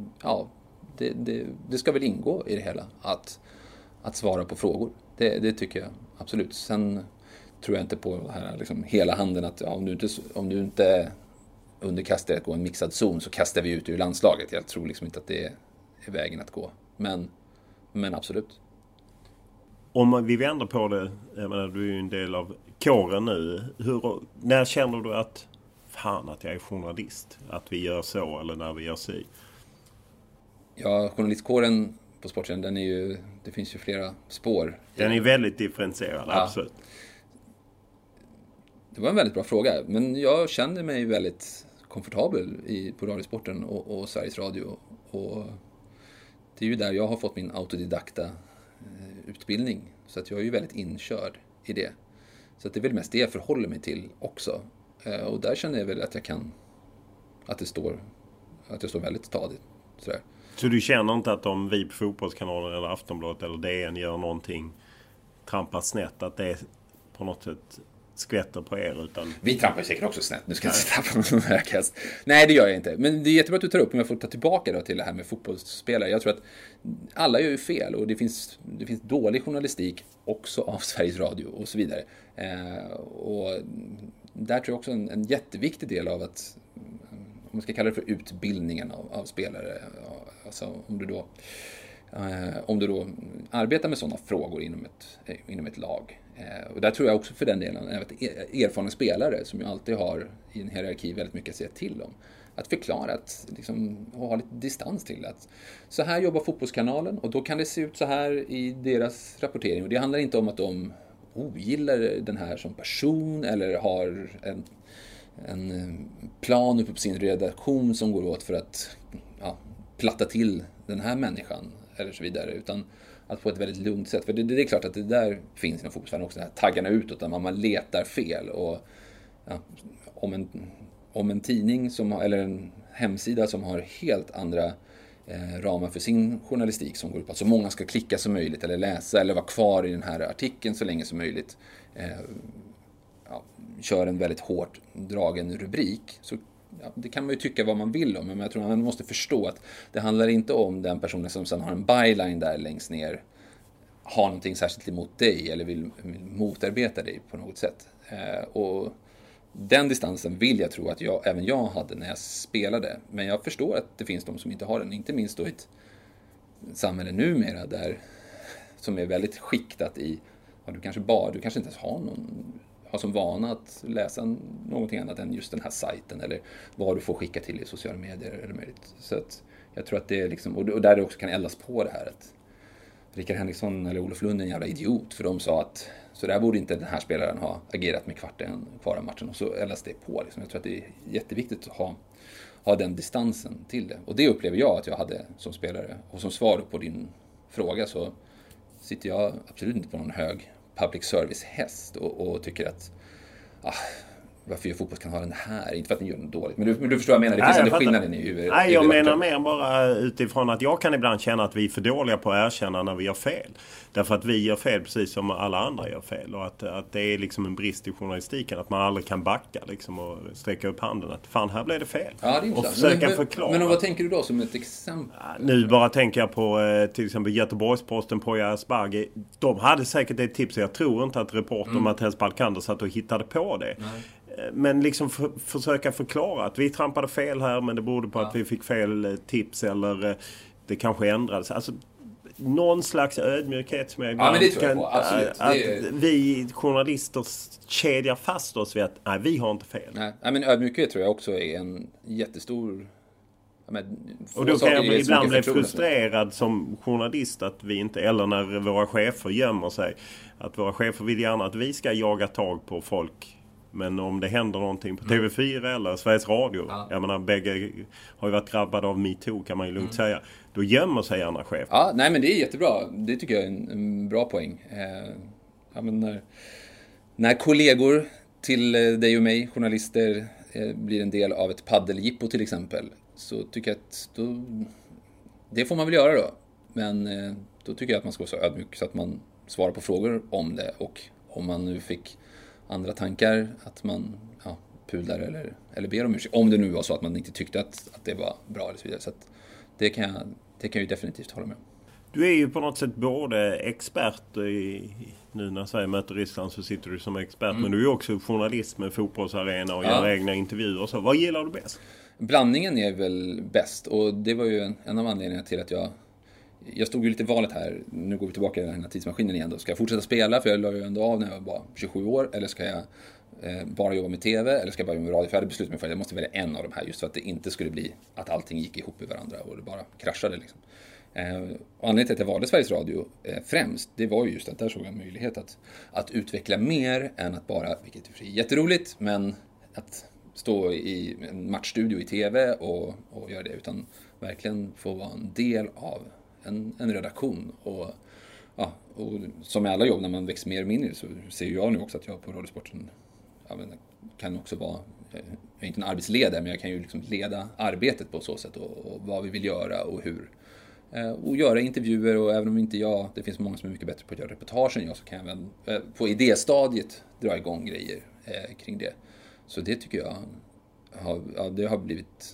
det ska väl ingå i det hela att svara på frågor. Det tycker jag absolut. Sen tror jag inte på det här liksom hela handen att om du inte underkastar att gå en mixad zon så kastar vi ut ur landslaget. Jag tror liksom inte att det är vägen att gå. Men absolut. Om vi vänder på det, jag menar, du är ju en del av kåren nu. När känner du att fan att jag är journalist? Att vi gör så, eller när vi gör så? Ja, journalistkåren på Sportsen, det finns ju flera spår. Den är väldigt differentierad, ja. Absolut. Det var en väldigt bra fråga, men jag känner mig väldigt komfortabel på Radiosporten och Sveriges Radio. Och det är ju där jag har fått min autodidakta utbildning, så att jag är ju väldigt inkörd i det. Så att det är väl mest det jag förhåller mig till också. Och där känner jag väl att att jag står väldigt stadigt. Sådär. Så du känner inte att om vi på Fotbollskanalen eller Aftonbladet eller DN gör någonting trampar snett, att det på något sätt skvätter på er? Utan... Vi trampar säkert också snett. Nu ska jag inte tappa någon här kast. Nej, det gör jag inte. Men det är jättebra att du tar upp, om jag får ta tillbaka då till det här med fotbollsspelare. Jag tror att alla gör ju fel, och det finns dålig journalistik också av Sveriges Radio och så vidare. Och där tror jag också en jätteviktig del av att, om man ska kalla det för utbildningen av spelare, alltså om du då arbetar med sådana frågor inom ett lag. Och där tror jag också för den delen att erfarna spelare, som ju alltid har i en hierarki väldigt mycket att säga till om, att förklara att liksom, och ha lite distans till att så här jobbar Fotbollskanalen, och då kan det se ut så här i deras rapportering. Och det handlar inte om att de ogillar den här som person eller har en plan uppe på sin redaktion som går åt för att platta till den här människan eller så vidare, utan att på ett väldigt lugnt sätt. För det är klart att det där finns inom fotbollsvärlden också, den här taggarna utåt, där man letar fel. Och om en tidning eller en hemsida som har helt andra ramar för sin journalistik, som går ut på att så många ska klicka som möjligt eller läsa eller vara kvar i den här artikeln så länge som möjligt, kör en väldigt hårt dragen rubrik, så det kan man ju tycka vad man vill om, men jag tror man måste förstå att det handlar inte om den personen som sedan har en byline där längst ner har någonting särskilt emot dig eller vill motarbeta dig på något sätt. Och den distansen vill jag tro att även jag hade när jag spelade, men jag förstår att det finns de som inte har den, inte minst då i ett samhälle numera där, som är väldigt skiktat i du kanske inte ens har som vana att läsa någonting annat än just den här sajten, eller vad du får skicka till i sociala medier eller möjligt. Så att jag tror att det är liksom, och där det också kan eldas på det här att Rickard Henriksson eller Olof Lund är en jävla idiot, för de sa att så där borde inte den här spelaren ha agerat med kvarten kvar av matchen, och så eldas det på liksom. Jag tror att det är jätteviktigt att ha den distansen till det, och det upplever jag att jag hade som spelare. Och som svar på din fråga så sitter jag absolut inte på någon hög public service-häst och tycker att varför gör Fotbollskanalen det här? Inte för att ni gör något dåligt. Men du förstår vad jag menar. Det finns ändå skillnaden i huvudet. Nej, jag menar mer bara utifrån att jag kan ibland känna att vi är för dåliga på att erkänna när vi gör fel. Därför att vi gör fel precis som alla andra gör fel. Och att det är liksom en brist i journalistiken. Att man aldrig kan backa liksom, och sträcka upp handen. Att fan, här blev det fel. Ja, det är och försöka förklara. Men vad tänker du då som ett exempel? Nu bara tänker jag på till exempel Göteborgsposten på Asperger. De hade säkert det tipset. Jag tror inte att reporter Mattias Balkander satt och hittade på det. Nej. Men liksom försöka förklara att vi trampade fel här, men det berodde på att vi fick fel tips eller det kanske ändrades. Alltså någon slags ödmjukhet som jag ibland men det tror jag på. Absolut. Att vi journalister kedjar fast oss vid att nej, vi har inte fel. Nej, men ödmjukhet tror jag också är en jättestor... Och då kan jag ibland bli frustrerad som journalist att vi inte, eller när våra chefer gömmer sig, att våra chefer vill gärna att vi ska jaga tag på folk. Men om det händer någonting på TV4 eller Sveriges Radio, jag menar, bägge har ju varit drabbade av MeToo kan man ju lugnt säga, då gömmer sig gärna chefer. Ja, nej men det är jättebra. Det tycker jag är en bra poäng. Men när kollegor till dig och mig, journalister, blir en del av ett paddeljippo till exempel, så tycker jag att det får man väl göra då. Men då tycker jag att man ska vara så ödmjuk så att man svarar på frågor om det, och om man nu fick andra tankar, att man pudlar eller ber om ursäkt. Om det nu var så att man inte tyckte att det var bra eller så vidare. Så att det kan jag ju definitivt hålla med om. Du är ju på något sätt både expert nu när Sverige möter Ryssland så sitter du som expert. Men du är ju också journalist med fotbollsarena och gör egna intervjuer och så. Vad gillar du bäst? Blandningen är väl bäst, och det var ju en av anledningarna till att jag stod ju lite i valet här. Nu går vi tillbaka i den här tidsmaskinen igen då. Ska jag fortsätta spela, för jag la ju ändå av när jag var bara 27 år, eller ska jag bara jobba med TV, eller ska jag bara jobba med radio? För jag hade beslutat mig för att jag måste välja en av de här, just för att det inte skulle bli att allting gick ihop i varandra och det bara kraschade liksom. Och anledningen till att jag valde Sveriges Radio främst, det var ju just att där såg jag en möjlighet att utveckla mer än att bara, vilket är jätteroligt, men att stå i en matchstudio i TV och göra det, utan verkligen få vara en del av en redaktion. Och som med alla jobb, när man växer mer och mindre, så ser jag nu också att jag på Radiosporten kan också vara, jag är inte en arbetsledare, men jag kan ju liksom leda arbetet på så sätt, och vad vi vill göra och hur. Och göra intervjuer, och även om inte det finns många som är mycket bättre på att göra reportage än jag, så kan jag väl på idéstadiet dra igång grejer kring det. Så det tycker jag det har blivit...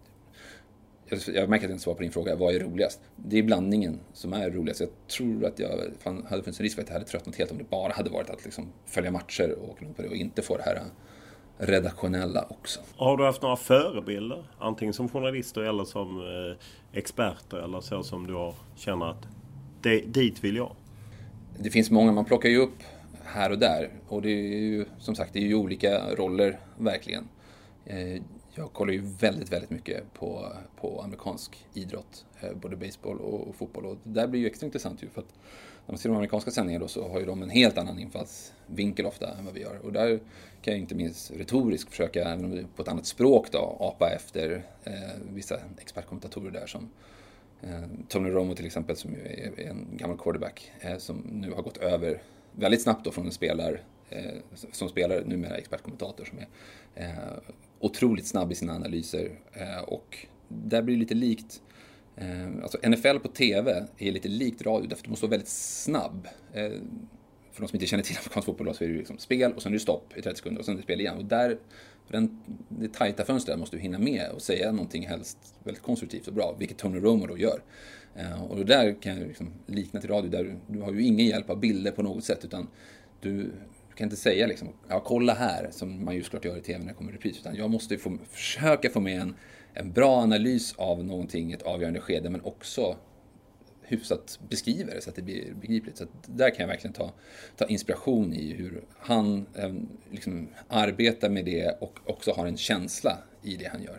Jag märker att jag inte svarar på din fråga, vad är roligast? Det är blandningen som är roligast. Jag tror att hade funnits en risk för att jag hade tröttnat helt om det bara hade varit att liksom följa matcher och på det, och inte få det här redaktionella också. Har du haft några förebilder? Antingen som journalister eller som experter, eller så som du har känner att dit vill jag? Det finns många, man plockar ju upp här och där. Och det är ju, som sagt, det är ju olika roller verkligen. Jag kollar ju väldigt, väldigt mycket på amerikansk idrott, både baseball och fotboll. Och det där blir ju extra intressant ju, för att när man ser de amerikanska sändningarna då, så har ju de en helt annan infallsvinkel ofta än vad vi gör. Och där kan jag inte minst retoriskt försöka, även om det är på ett annat språk då, apa efter vissa expertkommentatorer där, som Tony Romo till exempel, som ju är en gammal quarterback som nu har gått över väldigt snabbt då från en som spelar numera expertkommentator, som är otroligt snabb i sina analyser, och där blir det lite likt. Alltså NFL på TV är lite likt radio, därför att du måste vara väldigt snabb. För de som inte känner till amerikansk fotboll, så är det liksom spel och sen är det stopp i 30 sekunder och sen är det spel igen. Och där, det tajta fönstret, måste du hinna med och säga någonting helst väldigt konstruktivt och bra, vilket Tony Romo då gör. Och där kan jag liksom likna till radio, där du har ju ingen hjälp av bilder på något sätt, utan du kan inte säga liksom, kolla här, som man ju såklart gör i TV när det kommer repris, utan jag måste försöka få med en bra analys av någonting, ett avgörande skede, men också hyfsat beskriver det så att det blir begripligt. Så att där kan jag verkligen ta inspiration i hur han liksom arbetar med det, och också har en känsla i det han gör.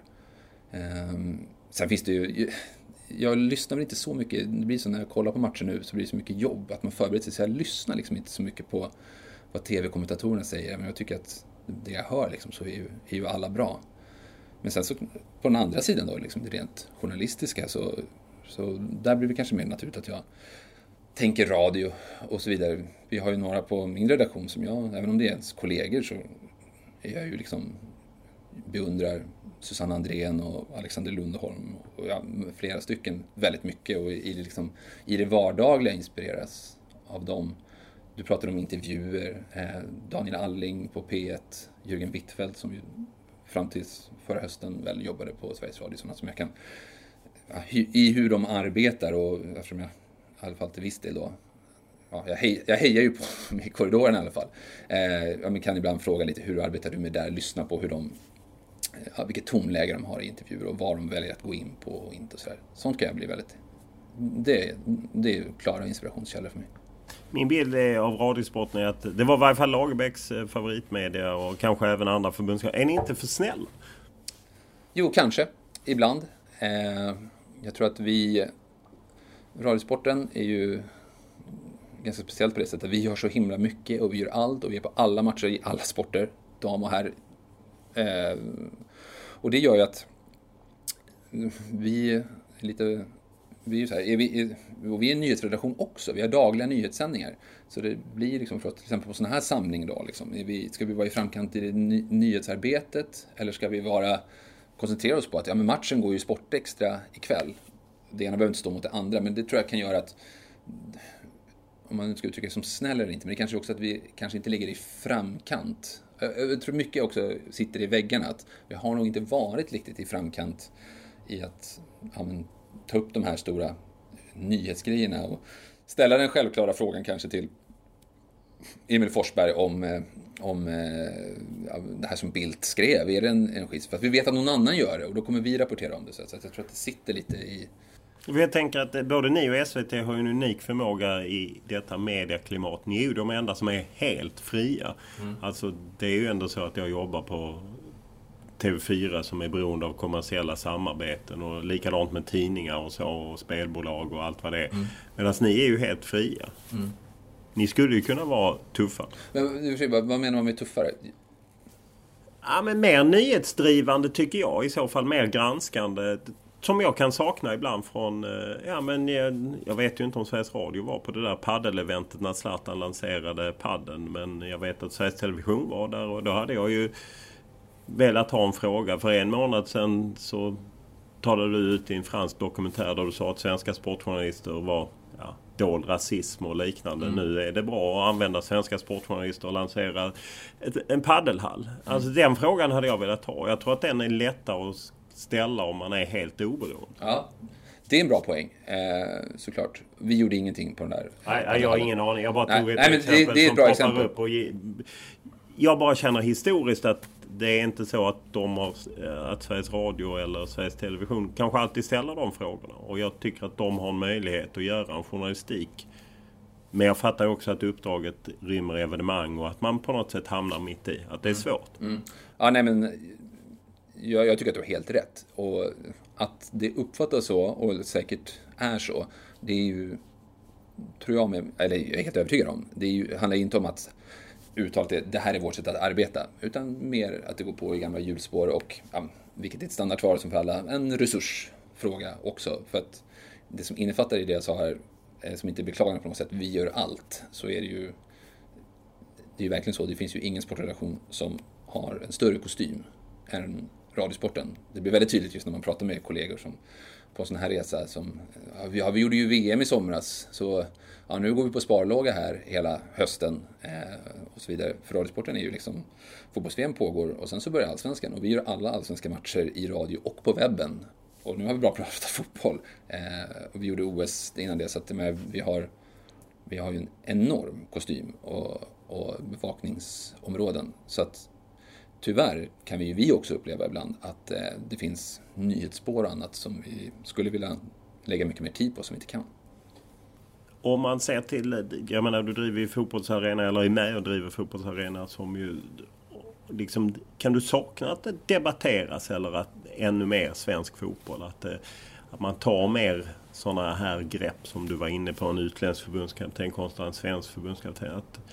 Sen finns det ju... Jag lyssnar väl inte så mycket, det blir så när jag kollar på matcher nu, så blir det så mycket jobb att man förbereder sig, så jag lyssnar liksom inte så mycket på vad tv-kommentatorerna säger, men jag tycker att det jag hör liksom, så är ju alla bra. Men sen så på den andra sidan då, liksom det rent journalistiska, så Så där blir det kanske mer naturligt att jag tänker radio och så vidare. Vi har ju några på min redaktion som jag, även om det är ens kollegor, så är jag ju liksom beundrar Susanne Andrén och Alexander Lundholm och flera stycken väldigt mycket, och i det vardagliga inspireras av dem. Du pratade om intervjuer, Daniel Alling på P1, Jürgen Wittfeldt som ju fram till förra hösten väl jobbade på Sveriges Radio, sådana som jag kan i hur de arbetar, och eftersom jag i alla fall till viss del då, jag hejar ju på i korridoren i alla fall. Jag kan ibland fråga lite, hur arbetar du med där, lyssna på hur de, vilket tonläge de har i intervjuer och vad de väljer att gå in på och inte och sådär. Sånt kan jag bli väldigt, det är klara inspirationskällor för mig. Min bild av Radiosporten är att det var i varje fall Lagerbäcks favoritmedia och kanske även andra förbundskaptener. Är ni inte för snäll? Jo, kanske. Ibland. Jag tror att Radiosporten är ju ganska speciellt på det sättet. Vi gör så himla mycket och vi gör allt och vi är på alla matcher i alla sporter, dam och herr. Och det gör ju att vi är lite... Vi är en nyhetsredaktion också. Vi har dagliga nyhetssändningar. Så det blir liksom, för att till exempel på sån här samling då, liksom, ska vi vara i framkant i det nyhetsarbetet, eller ska vi koncentrera oss på att men matchen går ju Sportextra ikväll. Det ena behöver inte stå mot det andra, men det tror jag kan göra att, om man ska uttrycka det som snäll eller inte, men det kanske också att vi kanske inte ligger i framkant. Jag tror mycket också sitter i väggarna, att vi har nog inte varit riktigt i framkant i att ta upp de här stora nyhetsgrejerna och ställa den självklara frågan kanske till Emil Forsberg om det här som Bildt skrev. Är det en skit? För att vi vet att någon annan gör det och då kommer vi rapportera om det. Så jag tror att det sitter lite i... Jag tänker att både ni och SVT har en unik förmåga i detta medieklimat. Ni är ju de enda som är helt fria. Alltså det är ju ändå så att jag jobbar på TV4 som är beroende av kommersiella samarbeten och likadant med tidningar och så och spelbolag och allt vad det är. Medan ni är ju helt fria. Ni skulle ju kunna vara tuffa. Men vad menar man med tuffare? Ja, men mer nyhetsdrivande tycker jag, i så fall mer granskande, som jag kan sakna ibland från, jag vet ju inte om Sveriges Radio var på det där paddel-eventet när Zlatan lanserade paddeln, men jag vet att Sveriges Television var där och då hade jag ju velat ha en fråga. För en månad sedan så talade du ut i en fransk dokumentär där du sa att svenska sportjournalister var dold rasism och liknande. Nu är det bra att använda svenska sportjournalister och lansera en paddelhall. Alltså den frågan hade jag velat ha. Jag tror att den är lättare att ställa om man är helt oberoende. Ja, det är en bra poäng. Såklart. Vi gjorde ingenting på den där. Nej, jag har ingen aning. Jag bara tog ett exempel det är som bra poppar exempel. Upp. Och jag bara känner historiskt att det är inte så att Sveriges Radio eller Sveriges Television kanske alltid ställer de frågorna. Och jag tycker att de har en möjlighet att göra en journalistik. Men jag fattar också att uppdraget rymmer evenemang och att man på något sätt hamnar mitt i. Att det är svårt. Ja, nej men jag tycker att du har helt rätt. Och att det uppfattas så, och säkert är så, det är ju, tror jag, eller jag är helt övertygad om, det handlar inte om att uttalat det här är vårt sätt att arbeta, utan mer att det går på i gamla hjulspår och, vilket är ett standardsvar som för alla, en resursfråga också. För att det som innefattar i det jag sa här, som inte är beklagande på något sätt, vi gör allt, så är det är ju verkligen så. Det finns ju ingen sportredaktion som har en större kostym än Radiosporten. Det blir väldigt tydligt just när man pratar med kollegor som på sån här resa som, vi gjorde ju VM i somras, så nu går vi på sparlåga här hela hösten och så vidare. För Radiosporten är ju liksom, fotbolls-VM pågår och sen så börjar allsvenskan och vi gör alla allsvenska matcher i radio och på webben. Och nu har vi bra pratat fotboll. Och vi gjorde OS innan det, så att vi har ju en enorm kostym och bevakningsområden. Så att tyvärr kan vi också uppleva ibland att det finns nyhetsspår och annat som vi skulle vilja lägga mycket mer tid på som vi inte kan. Om man ser till, jag menar, du driver i fotbollsarena eller är med och driver fotbollsarena som ju liksom, kan du sakna att det debatteras eller att ännu mer svensk fotboll, att man tar mer sådana här grepp som du var inne på, en utländsk förbundskapten kontra en svensk förbundskapten,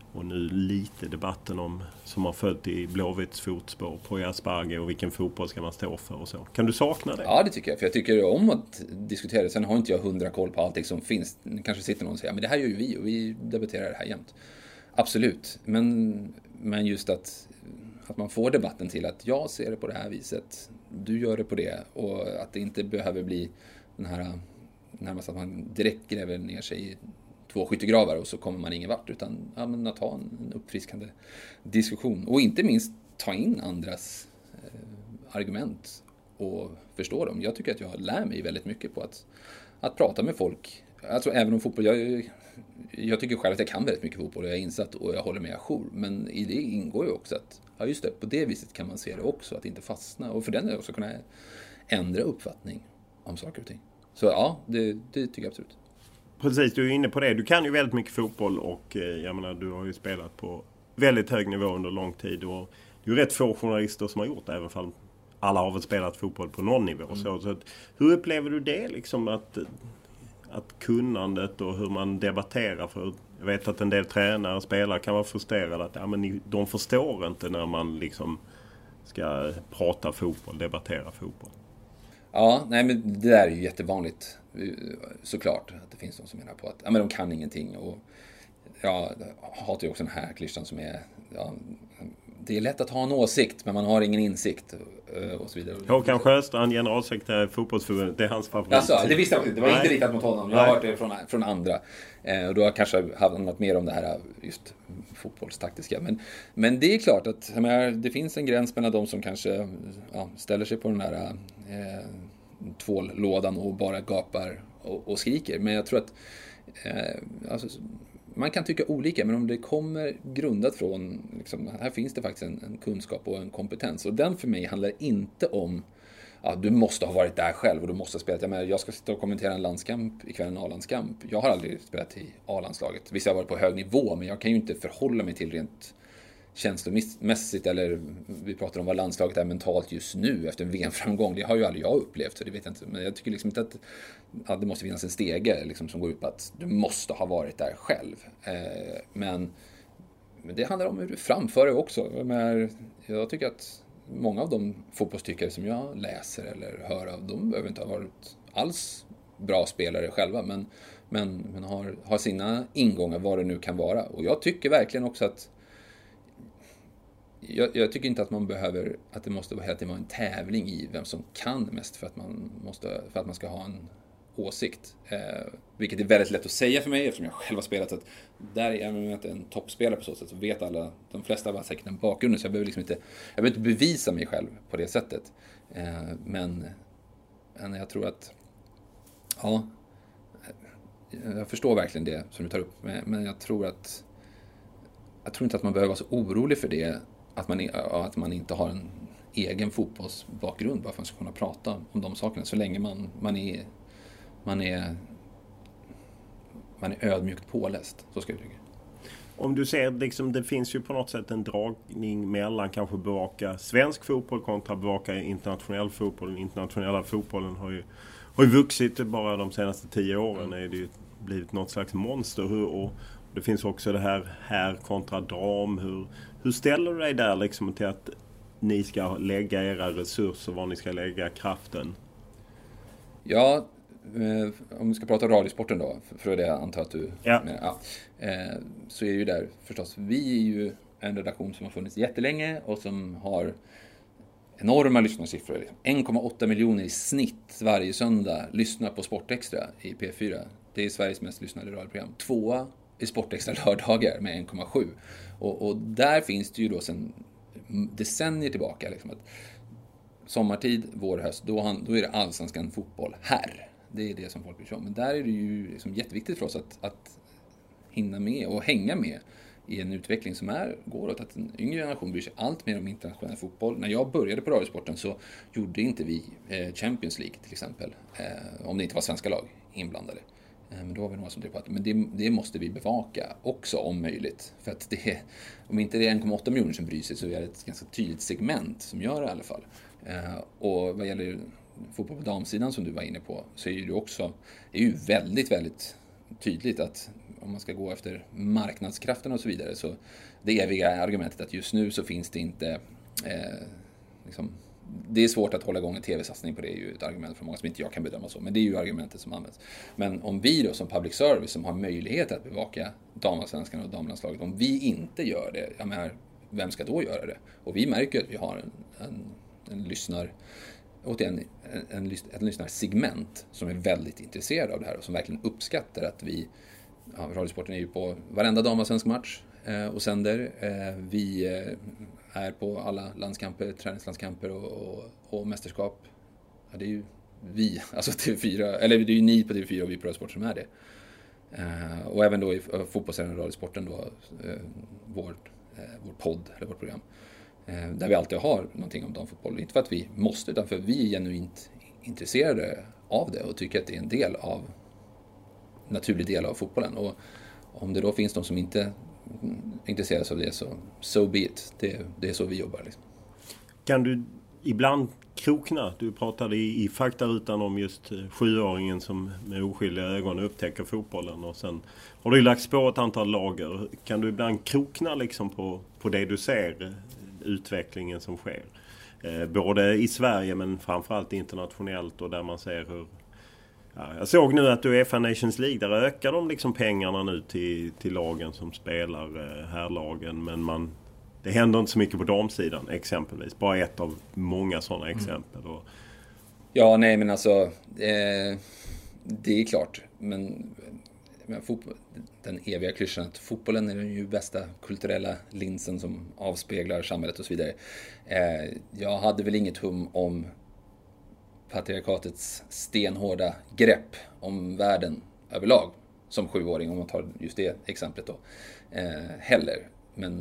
Och nu lite debatten om som har följt i Blåvitts fotspår på Asperger och vilken fotboll ska man stå för och så. Kan du sakna det? Ja, det tycker jag. För jag tycker om att diskutera det. Sen har inte jag 100 koll på allting som finns. Kanske sitter någon och säger, men det här gör ju vi och vi debatterar det här jämt. Absolut. Men just att man får debatten till att jag ser det på det här viset, du gör det på det. Och att det inte behöver bli den här närmast att man direkt gräver ner sig i 2 skyttegravar och så kommer man ingen vart, utan att ha en uppfriskande diskussion och inte minst ta in andras argument och förstå dem. Jag tycker att jag lär mig väldigt mycket på att prata med folk. Alltså även om fotboll, jag tycker själv att jag kan väldigt mycket fotboll och jag är insatt och jag håller med ajour, men i det ingår ju också att ja just det, på det viset kan man se det också, att inte fastna och för den är också kunna ändra uppfattning om saker och ting. Så ja, det tycker jag absolut. Precis, du är inne på det. Du kan ju väldigt mycket fotboll och jag menar, du har ju spelat på väldigt hög nivå under lång tid. Och det är ju rätt få journalister som har gjort det, även om alla har väl spelat fotboll på någon nivå. Så att, hur upplever du det liksom att kunnandet och hur man debatterar? För jag vet att en del tränare och spelare kan vara frustrerade att de förstår inte när man liksom ska prata fotboll, debattera fotboll. Ja, nej men det där är ju jättevanligt såklart att det finns de som menar på att de kan ingenting och jag hatar ju också den här klyschan som är det är lätt att ha en åsikt men man har ingen insikt och så vidare. Håkan Sjöstrand, generalsekreterare i fotbollsförbundet, det är hans favorit. Alltså, det visste jag inte, det var inte riktat mot honom. Jag har hört det från andra. Och då har jag kanske handlat mer om det här just fotbollstaktiska. Men det är klart att det finns en gräns mellan de som kanske ställer sig på den här tvållådan och bara gapar och skriker. Men jag tror att man kan tycka olika, men om det kommer grundat från liksom, här finns det faktiskt en kunskap och en kompetens. Och den för mig handlar inte om du måste ha varit där själv och du måste ha spelat. Jag ska sitta och kommentera en landskamp ikväll, en A-landskamp. Jag har aldrig spelat i A-landslaget. Visst, jag har varit på hög nivå, men jag kan ju inte förhålla mig till rent känslomässigt, eller vi pratar om vad landslaget är mentalt just nu efter en VM-framgång. Det har ju aldrig jag upplevt, så det vet jag inte. Men jag tycker liksom inte att det måste finnas en stege liksom, som går ut på att du måste ha varit där själv. Men det handlar om hur du framför det också. Jag tycker att många av de fotbollstyckare som jag läser eller hör av, de behöver inte ha varit alls bra spelare själva, men har sina ingångar, vad det nu kan vara. Och jag tycker verkligen också att jag tycker inte att man behöver, att det måste hela tiden vara en tävling i vem som kan mest för att man ska ha en åsikt. Vilket är väldigt lätt att säga för mig eftersom jag själv har spelat, att där är jag inte en toppspelare på så sätt, så vet alla, de flesta har säkert en bakgrund, så jag behöver inte bevisa mig själv på det sättet. Men jag tror att jag förstår verkligen det som du tar upp, men jag tror inte att man behöver vara så orolig för det, att man inte har en egen fotbollsbakgrund bara för att man ska kunna prata om de sakerna, så länge man är ödmjukt påläst, så ska jag tycka. Om du ser liksom, det finns ju på något sätt en dragning mellan kanske bevaka svensk fotboll kontra bevaka internationell fotboll. Den internationella fotbollen har ju vuxit bara de senaste 10 åren. Är det ju blivit något slags monster. Och det finns också det här kontra dram. Hur ställer du dig där liksom till att ni ska lägga era resurser, var ni ska lägga kraften? Ja, om vi ska prata radiosporten då, för det jag antar att du... så är det ju där förstås. Vi är ju en redaktion som har funnits jättelänge och som har enorma lyssnarsiffror. 1,8 miljoner i snitt varje söndag lyssnar på Sportextra i P4. Det är Sveriges mest lyssnade radioprogram. 2 i Sportextra lördagar med 1,7. Och där finns det ju då sedan decennier tillbaka liksom att sommartid, vår, höst, då är det allsvenskan fotboll här. Det är det som folk bryr sig om. Men där är det ju liksom jätteviktigt för oss att hinna med och hänga med i en utveckling som går åt att en yngre generation bryr sig allt mer om internationell fotboll. När jag började på radiosporten så gjorde inte vi Champions League till exempel, om det inte var svenska lag inblandade. Men då var vi några som drev på att det måste vi bevaka också om möjligt. För att om inte det är 1,8 miljoner som bryr sig, så är det ett ganska tydligt segment som gör det i alla fall. Och vad gäller fotboll på damsidan som du var inne på, så är det ju väldigt, väldigt tydligt att om man ska gå efter marknadskrafterna och så vidare, så det eviga argumentet att just nu så finns det inte liksom, det är svårt att hålla igång en tv-satsning på det, är ju ett argument för många som inte jag kan bedöma så, men det är ju argumentet som används. Men om vi då som public service som har möjlighet att bevaka damallsvenskan och damlandslaget, om vi inte gör det, jag menar, vem ska då göra det? Och vi märker att vi har en lyssnarsegment som är väldigt intresserad av det här och som verkligen uppskattar att vi, Radiosporten är ju på varenda damallsvensk match och sänder. Vi är på alla landskamper, träningslandskamper och mästerskap. Ja, det är ju vi, alltså TV4, eller det är ju ni på TV4 och vi på Radiosport som är det. Och även då i fotbollsserien Radiosporten då, vår podd eller vårt program. Där vi alltid har någonting om damfotboll. Inte för att vi måste, utan för vi är genuint intresserade av det och tycker att det är en naturlig del av fotbollen. Och om det då finns de som inte intresseras av det, så so be it. Det är så vi jobbar liksom. Kan du ibland krokna? Du pratade i faktarutan om just 7-åringen som med oskyldiga ögon upptäcker fotbollen, och sen har du lagt på ett antal lager. Kan du ibland krokna liksom på det du ser, utvecklingen som sker? Både i Sverige men framförallt internationellt, och där man ser hur... Ja, jag såg nu att UEFA Nations League, där ökar de liksom pengarna nu till lagen som spelar, herrlagen, men det händer inte så mycket på damsidan exempelvis. Bara ett av många sådana exempel. Ja, nej, men alltså det är klart, men den eviga klyschan att fotbollen är den ju bästa kulturella linsen som avspeglar samhället och så vidare. Jag hade väl inget hum om patriarkatets stenhårda grepp om världen överlag som 7-åring, om man tar just det exemplet då, heller. Men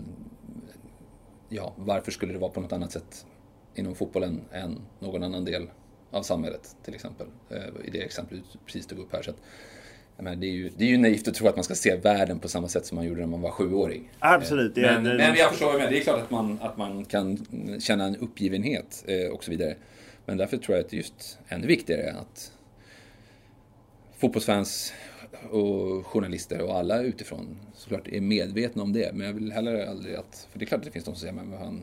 ja, varför skulle det vara på något annat sätt inom fotbollen än någon annan del av samhället, till exempel, i det exemplet du precis tog upp här. Så att, men det är ju naivt att tro att man ska se världen på samma sätt som man gjorde när man var 7-åring. Absolut. Men jag förstår, det är klart att man kan känna en uppgivenhet och så vidare. Men därför tror jag att det är just ännu viktigare att fotbollsfans och journalister och alla utifrån såklart är medvetna om det. Men jag vill heller aldrig att... För det är klart att det finns de som säger men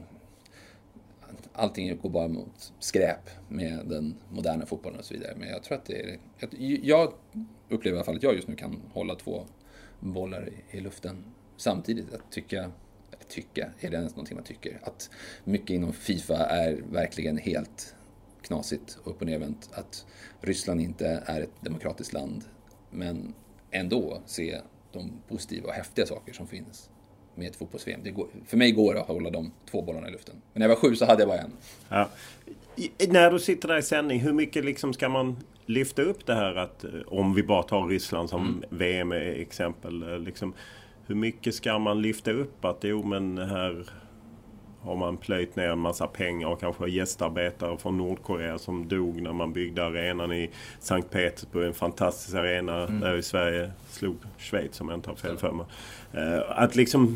allting går bara mot skräp med den moderna fotbollen och så vidare. Men jag tror att det är... Jag upplever i alla fall att jag just nu kan hålla 2 bollar i luften samtidigt. Att tycka, är det ens någonting man tycker? Att mycket inom FIFA är verkligen helt knasigt upp- och nervänt. Att Ryssland inte är ett demokratiskt land, men ändå se de positiva och häftiga saker som finns med ett fotbolls-VM. För mig går det att hålla de 2 bollarna i luften. Men när jag var 7 så hade jag bara en. Ja. När du sitter där i sändning, hur mycket liksom ska man lyfta upp det här att, om vi bara tar Ryssland som VM-exempel, liksom, hur mycket ska man lyfta upp att men här har man plöjt ner en massa pengar och kanske gästarbetare från Nordkorea som dog när man byggde arenan i Sankt Petersburg, en fantastisk arena där i Sverige slog Schweiz, som jag inte har fel för mig. Att liksom,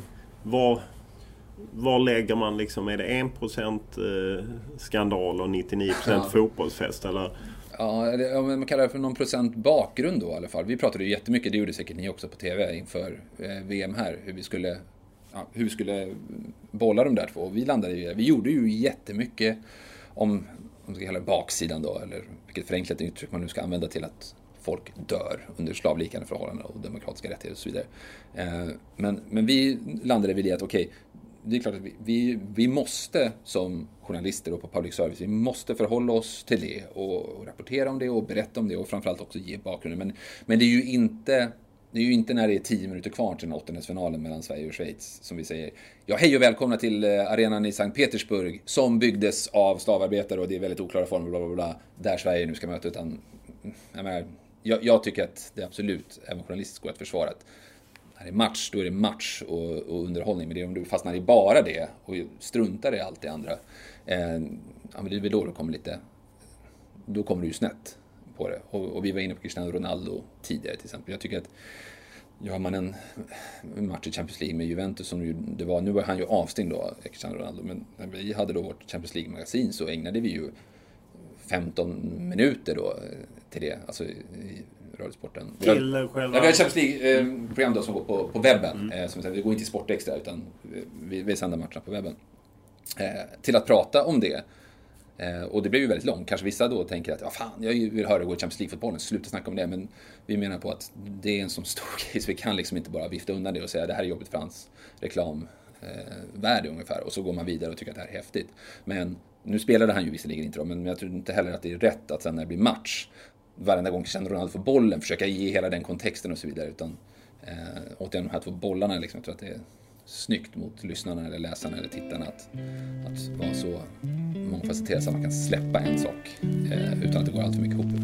var lägger man liksom, är det 1% skandal och 99% fotbollsfest eller? Ja, man kallar det för någon procent bakgrund då i alla fall. Vi pratade ju jättemycket, det gjorde säkert ni också på TV inför VM här, hur vi skulle bolla de där 2. Vi gjorde ju jättemycket om man ska kalla det baksidan då, eller vilket förenklat uttryck man nu ska använda till att folk dör under slavliknande förhållanden och demokratiska rättigheter och så vidare. Men vi landade vid det att okej, det är klart att vi måste som journalister och på public service, vi måste förhålla oss till det och rapportera om det och berätta om det och framförallt också ge bakgrunden. Men det är ju inte när det är 10 minuter kvar till den 8-finalen mellan Sverige och Schweiz som vi säger ja, hej och välkomna till arenan i Sankt Petersburg som byggdes av slavarbetare och det är väldigt oklara former bla bla bla, där Sverige nu ska möta, utan jag tycker att det absolut även journalistiskt går att försvara att när det är match, då är det match och underhållning, men det är om du fastnar i bara det och struntar i allt det andra, men det är väl då då kommer du ju snett på det. Och vi var inne på Cristiano Ronaldo tidigare till exempel. Jag tycker att gör man en match i Champions League med Juventus som det var, nu var han ju avstängd då, Cristiano Ronaldo, men när vi hade då vårt Champions League-magasin så ägnade vi ju 15 minuter då till det, alltså i Radiosporten. Till själva... Vi har Champions League-program då som går på webben. Som sagt, vi går inte i Sportextra utan vi sänder matcherna på webben. Till att prata om det. Och det blev ju väldigt långt. Kanske vissa då tänker att jag vill höra gå i Champions League-fotbollen. Sluta snacka om det. Men vi menar på att det är en sån stor case. Vi kan liksom inte bara vifta undan det och säga att det här är jobbigt för hans reklamvärde ungefär. Och så går man vidare och tycker att det här är häftigt. Men nu spelade han ju visserligen inte då. Men jag tror inte heller att det är rätt att sen när det blir match varenda gång Cristiano Ronaldo får bollen försöka ge hela den kontexten och så vidare. Utan återigen de här 2 bollarna liksom, jag tror att det är snyggt mot lyssnarna eller läsarna eller tittarna att vara så mångfacetterad så att man kan släppa en sak utan att det går allt för mycket ihop.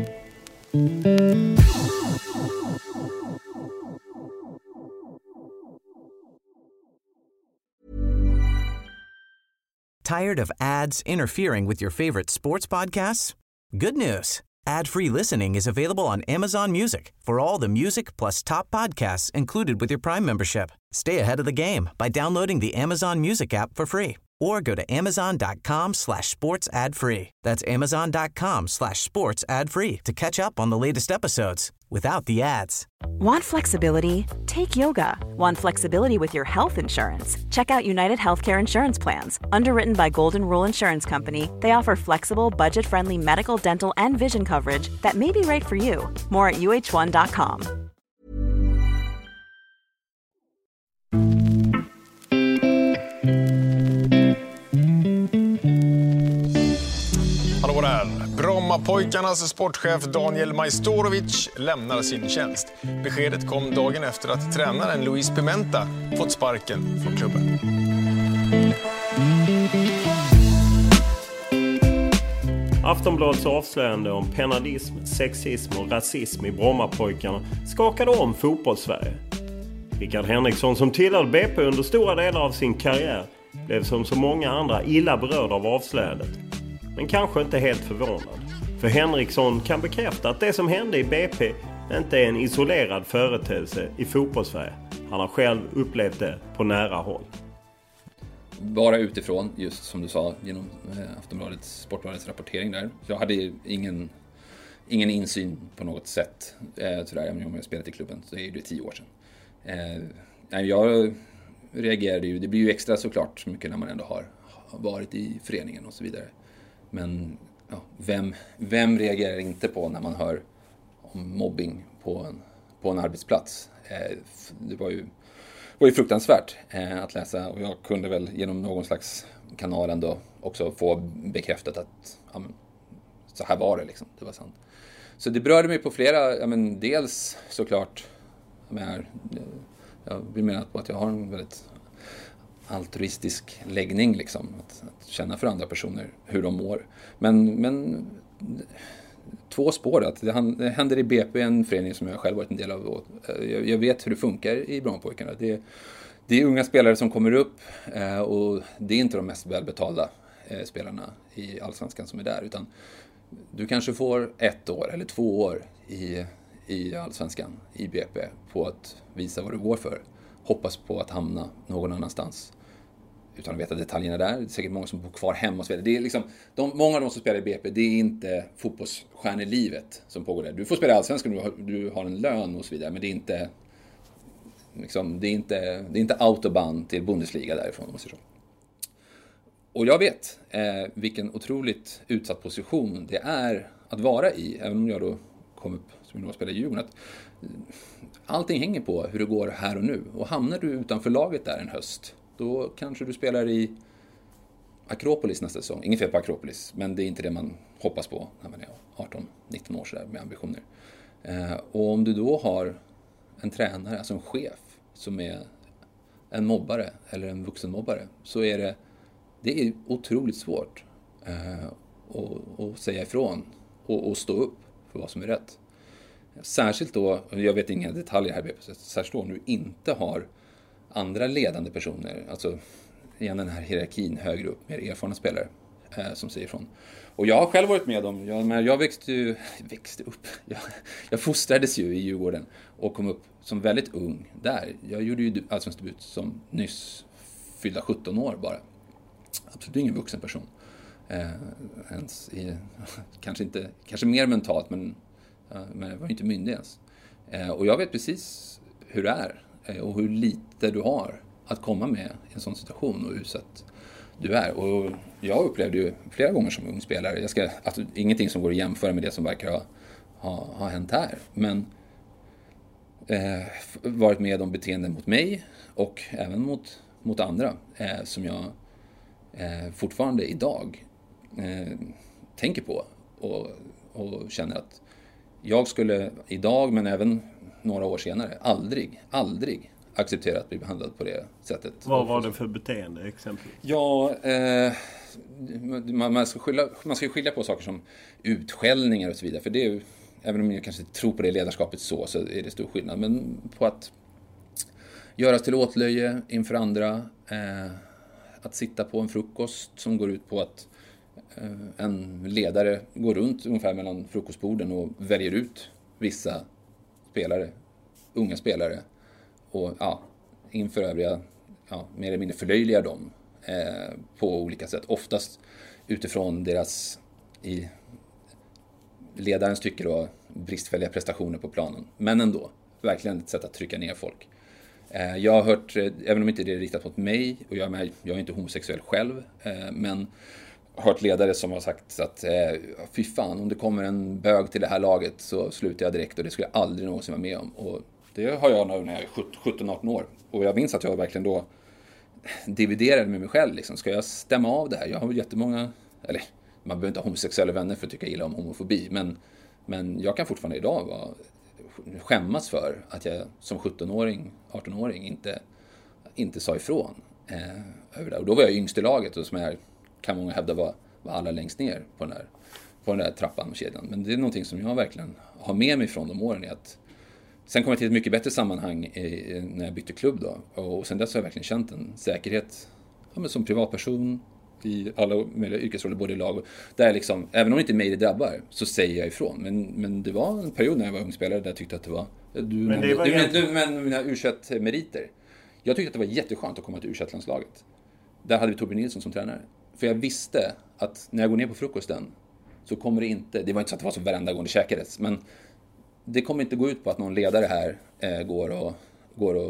Tired of ads interfering with your favorite sports podcasts? Good news. Ad-free listening is available on Amazon Music for all the music plus top podcasts included with your Prime membership. Stay ahead of the game by downloading the Amazon Music app for free or go to amazon.com/sports ad free. That's amazon.com/sports ad free to catch up on the latest episodes without the ads. Want flexibility? Take yoga. Want flexibility with your health insurance? Check out United Healthcare Insurance Plans. Underwritten by Golden Rule Insurance Company, they offer flexible, budget-friendly medical, dental, and vision coverage that may be right for you. More at uh1.com. Hallå där! Brommapojkarnas sportchef Daniel Majstorovic lämnar sin tjänst. Beskedet kom dagen efter att tränaren Luis Pimenta fått sparken från klubben. Aftonbladets avslöjande om penadism, sexism och rasism i Brommapojkarna skakade om fotbollssverige. Rickard Henriksson, som tillhörde BP under stora delar av sin karriär, blev som så många andra illa berörd av avslöjandet. Men kanske inte helt förvånad. För Henriksson kan bekräfta att det som hände i BP inte är en isolerad företeelse i fotbollssverige. Han har själv upplevt det på nära håll. Bara utifrån, just som du sa, genom Sportbladets rapportering där. Jag hade ingen insyn på något sätt. Sådär, om jag spelat i klubben så är det 10 år sedan. Jag reagerade ju, det blir ju extra såklart så mycket när man ändå har varit i föreningen och så vidare. Men vem reagerar inte på när man hör om mobbing på en arbetsplats? Det var ju fruktansvärt att läsa, och jag kunde väl genom någon slags kanal ändå också få bekräftat att så här var det liksom, det var sant. Så det berörde mig på flera, dels såklart, jag vill mena på att jag har en väldigt altruistisk läggning liksom, att känna för andra personer hur de mår. Men 2 spår, att det händer i BP, en förening som jag själv varit en del av. Jag vet hur det funkar i Brommapojkarna. Det är unga spelare som kommer upp, och det är inte de mest välbetalda spelarna i Allsvenskan som är där, utan du kanske får 1 år eller 2 år i Allsvenskan, i BP, på att visa vad du går för. Hoppas på att hamna någon annanstans utan att veta detaljerna där. Det är säkert många som bor kvar hemma och så vidare. Det är liksom, många av de som spelar i BP, det är inte fotbollsstjärnelivet som pågår där. Du får spela i Allsvenskan, du har en lön och så vidare, men det är inte liksom, det är inte autobahn till Bundesliga därifrån, måste jag säga. Och jag vet vilken otroligt utsatt position det är att vara i, även om jag då kom upp som jag då spelar i Djurgården, att allting hänger på hur det går här och nu. Och hamnar du utanför laget där en höst, då kanske du spelar i Akropolis nästa säsong. Inget fel på Akropolis, men det är inte det man hoppas på när man är 18-19 år så där, med ambitioner. Och om du då har en tränare, alltså en chef, som är en mobbare eller en vuxenmobbare, så är det är otroligt svårt att säga ifrån och stå upp för vad som är rätt. Särskilt då, jag vet inga detaljer här, särskilt då om du inte har andra ledande personer, alltså igen den här hierarkin högre upp, mer erfarna spelare som säger ifrån. Och jag har själv varit med om, jag växte upp, jag fostrades ju i Djurgården och kom upp som väldigt ung där. Jag gjorde ju allsvensk debut som nyss fyllda 17 år bara. Absolut ingen vuxen person. Kanske mer mentalt, men Men jag var inte myndig ens. Och jag vet precis hur det är och hur lite du har att komma med i en sån situation och utsatt du är. Och jag upplevde ju flera gånger som ung spelare, ingenting som går att jämföra med det som verkar ha hänt här, men varit med om beteenden mot mig och även mot andra som jag fortfarande idag tänker på och känner att jag skulle idag, men även några år senare, aldrig acceptera att bli behandlad på det sättet. Vad var det för beteende exempelvis? Ja, man ska skilja på saker som utskällningar och så vidare, för det är ju, även om jag kanske inte tror på det ledarskapet så är det stor skillnad, men på att göras till åtlöje inför andra, att sitta på en frukost som går ut på att en ledare går runt ungefär mellan frukostborden och väljer ut vissa spelare, unga spelare, och inför övriga mer eller mindre förlöjligar dem på olika sätt. Oftast utifrån deras, i ledarens tycker då, bristfälliga prestationer på planen. Men ändå, verkligen ett sätt att trycka ner folk. Jag har hört, även om inte det är riktat mot mig, och jag är inte homosexuell själv, men hört ledare som har sagt att fy fan, om det kommer en bög till det här laget så slutar jag direkt, och det skulle jag aldrig någonsin vara med om. Och det har jag när jag är 17-18 år. Och jag minns att jag verkligen då dividerade med mig själv. Liksom. Ska jag stämma av det här? Jag har jättemånga, eller man behöver inte ha homosexuella vänner för att tycka illa om homofobi. Men jag kan fortfarande idag skämmas för att jag som 17-åring, 18-åring inte sa ifrån över det. Och då var jag yngst i laget, och som jag kan många hävda var alla längst ner på den där trappan och kedjan. Men det är någonting som jag verkligen har med mig från de åren, är att sen kom jag till ett mycket bättre sammanhang när jag bytte klubb då. Och sen dess har jag verkligen känt en säkerhet men som privatperson i alla möjliga yrkesroller, både i lag och där liksom, även om inte mig det drabbar, så säger jag ifrån. Men det var en period när jag var ung spelare där jag tyckte att det var... Men mina U21-meriter. Jag tyckte att det var jätteskönt att komma till U21-landslaget. Där hade vi Torbjörn Nilsson som tränare. För jag visste att när jag går ner på frukosten så kommer det inte... Det var inte så att det var så varenda gång det käkades, men det kommer inte gå ut på att någon ledare här går och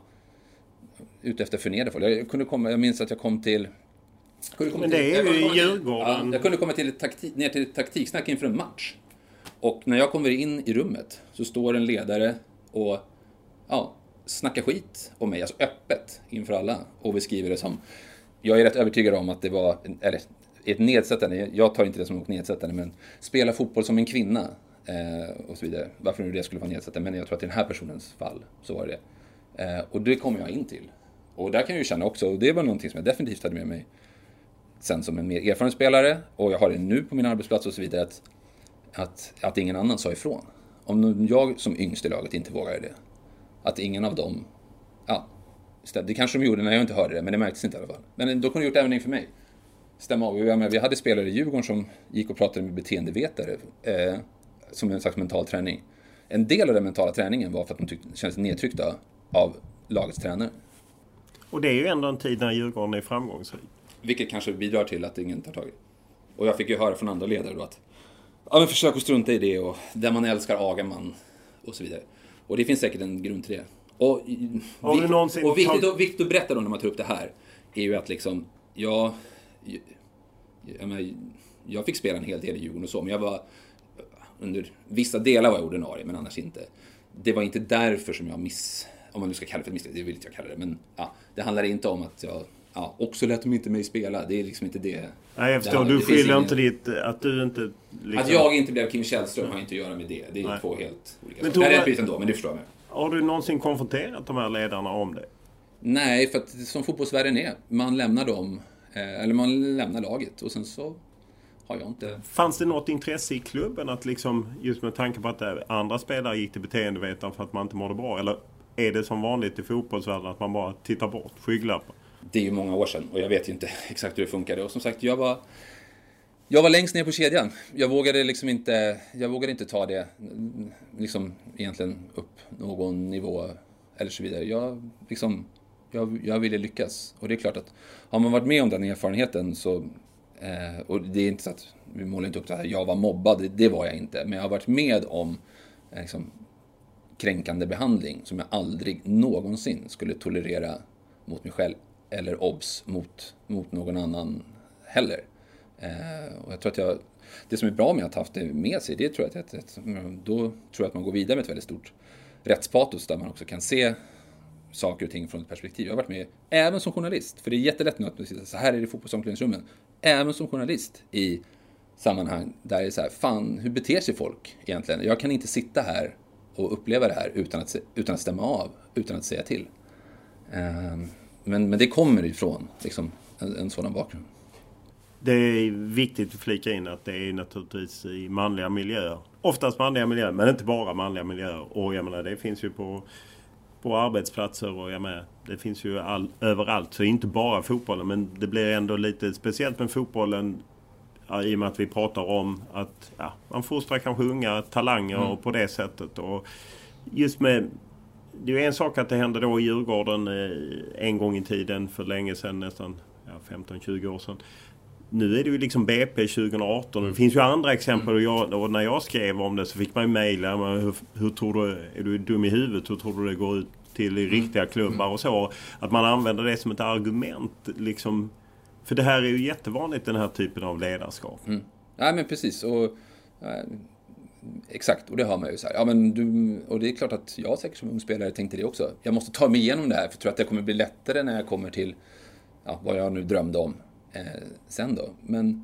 ut efter förnedra folk. Jag minns att jag kom till... Men det är ju i Djurgården. Jag kunde komma ner till ett taktiksnack inför en match. Och när jag kommer in i rummet så står en ledare och snackar skit om mig, alltså öppet inför alla, och beskriver det som... Jag är rätt övertygad om att det var ett nedsättande, jag tar inte det som något nedsättande, men spela fotboll som en kvinna och så vidare. Varför nu det skulle vara nedsättande, men jag tror att i den här personens fall så var det. Och det kommer jag in till. Och där kan jag ju känna också, och det var någonting som jag definitivt hade med mig sen som en mer erfaren spelare, och jag har det nu på min arbetsplats och så vidare, att ingen annan sa ifrån. Om jag som yngst i laget inte vågade det, att ingen av dem, det kanske de gjorde när jag inte hörde det, men det märktes inte i alla fall. Men då kunde de gjort även inför mig. Stämma av. Vi hade spelare i Djurgården som gick och pratade med beteendevetare som en slags mental träning. En del av den mentala träningen var för att de kände sig nedtryckta av lagets tränare. Och det är ju ändå en tid när Djurgården är framgångsrik. Vilket kanske bidrar till att ingen tar tag i. Och jag fick ju höra från andra ledare då att men försök att strunta i det, och där man älskar agar man och så vidare. Och det finns säkert en grund till det. Och viktigt att berätta då när man tar upp det här är ju att liksom jag fick spela en hel del i Djurgården och så, men jag var under vissa delar var jag ordinarie, men annars inte. Det var inte därför som jag om man nu ska kalla det för misslyckande, det vill inte jag kalla det, men det handlar inte om att jag också lät de inte mig spela. Det är liksom inte det. Nej, jag förstår. Du skyller inte ditt... Att du inte... Liksom... Att jag inte blev Kim Källström har inte att göra med det. Det är två helt olika saker. Det är rätt byt ändå, men det förstår jag. Har du någonsin konfronterat de här ledarna om det? Nej, för att som fotbollsvärlden är. Man lämnar dem... Eller man lämnar laget. Och sen så har jag inte... Fanns det något intresse i klubben att liksom... Just med tanke på att andra spelare gick till beteendevetaren för att man inte mådde bra? Eller är det som vanligt i fotbollsvärlden att man bara tittar bort, skygglappar? Det är ju många år sedan och jag vet ju inte exakt hur det funkade. Och som sagt, jag var längst ner på kedjan. Jag vågade inte ta det liksom egentligen upp någon nivå eller så vidare. Jag ville lyckas. Och det är klart att har man varit med om den erfarenheten så Och det är inte så att vi målar inte upp att jag var mobbad, det var jag inte. Men jag har varit med om liksom, kränkande behandling som jag aldrig någonsin skulle tolerera mot mig själv eller obs mot någon annan heller. Och jag tror att det som är bra med att ha haft det med sig, det tror jag då tror jag att man går vidare med ett väldigt stort rättspatos där man också kan se saker och ting från ett perspektiv. Jag har varit med även som journalist, för det är jättelätt nu att sitta så här är det i fotbollsomklädningsrummen, även som journalist i sammanhang där det är så här, fan, hur beter sig folk egentligen? Jag kan inte sitta här och uppleva det här utan att stämma av, utan att säga till. Men det kommer ifrån liksom, en sådan bakgrund. Det är viktigt att flika in att det är naturligtvis i manliga miljöer. Oftast manliga miljöer, men inte bara manliga miljöer. Och jag menar, det finns ju på arbetsplatser och jag menar, det finns ju överallt. Så inte bara fotbollen, men det blir ändå lite speciellt med fotbollen i och med att vi pratar om att man fostrar kanske unga talanger och på det sättet. Och just med, det är ju en sak att det hände då i Djurgården en gång i tiden för länge sedan, nästan 15-20 år sedan. Nu är det ju liksom BP 2018 och det finns ju andra exempel och när jag skrev om det så fick man ju mejla hur tror du, är du dum i huvudet, hur tror du det går ut till i riktiga klubbar och så, att man använder det som ett argument liksom, för det här är ju jättevanligt, den här typen av ledarskap. Ja, men precis, och exakt, och det har man ju så här. Ja, men och det är klart att jag säkert som ung spelare tänkte det också. Jag måste ta mig igenom det här, för jag tror att det kommer bli lättare när jag kommer till vad jag nu drömde om sen då. Men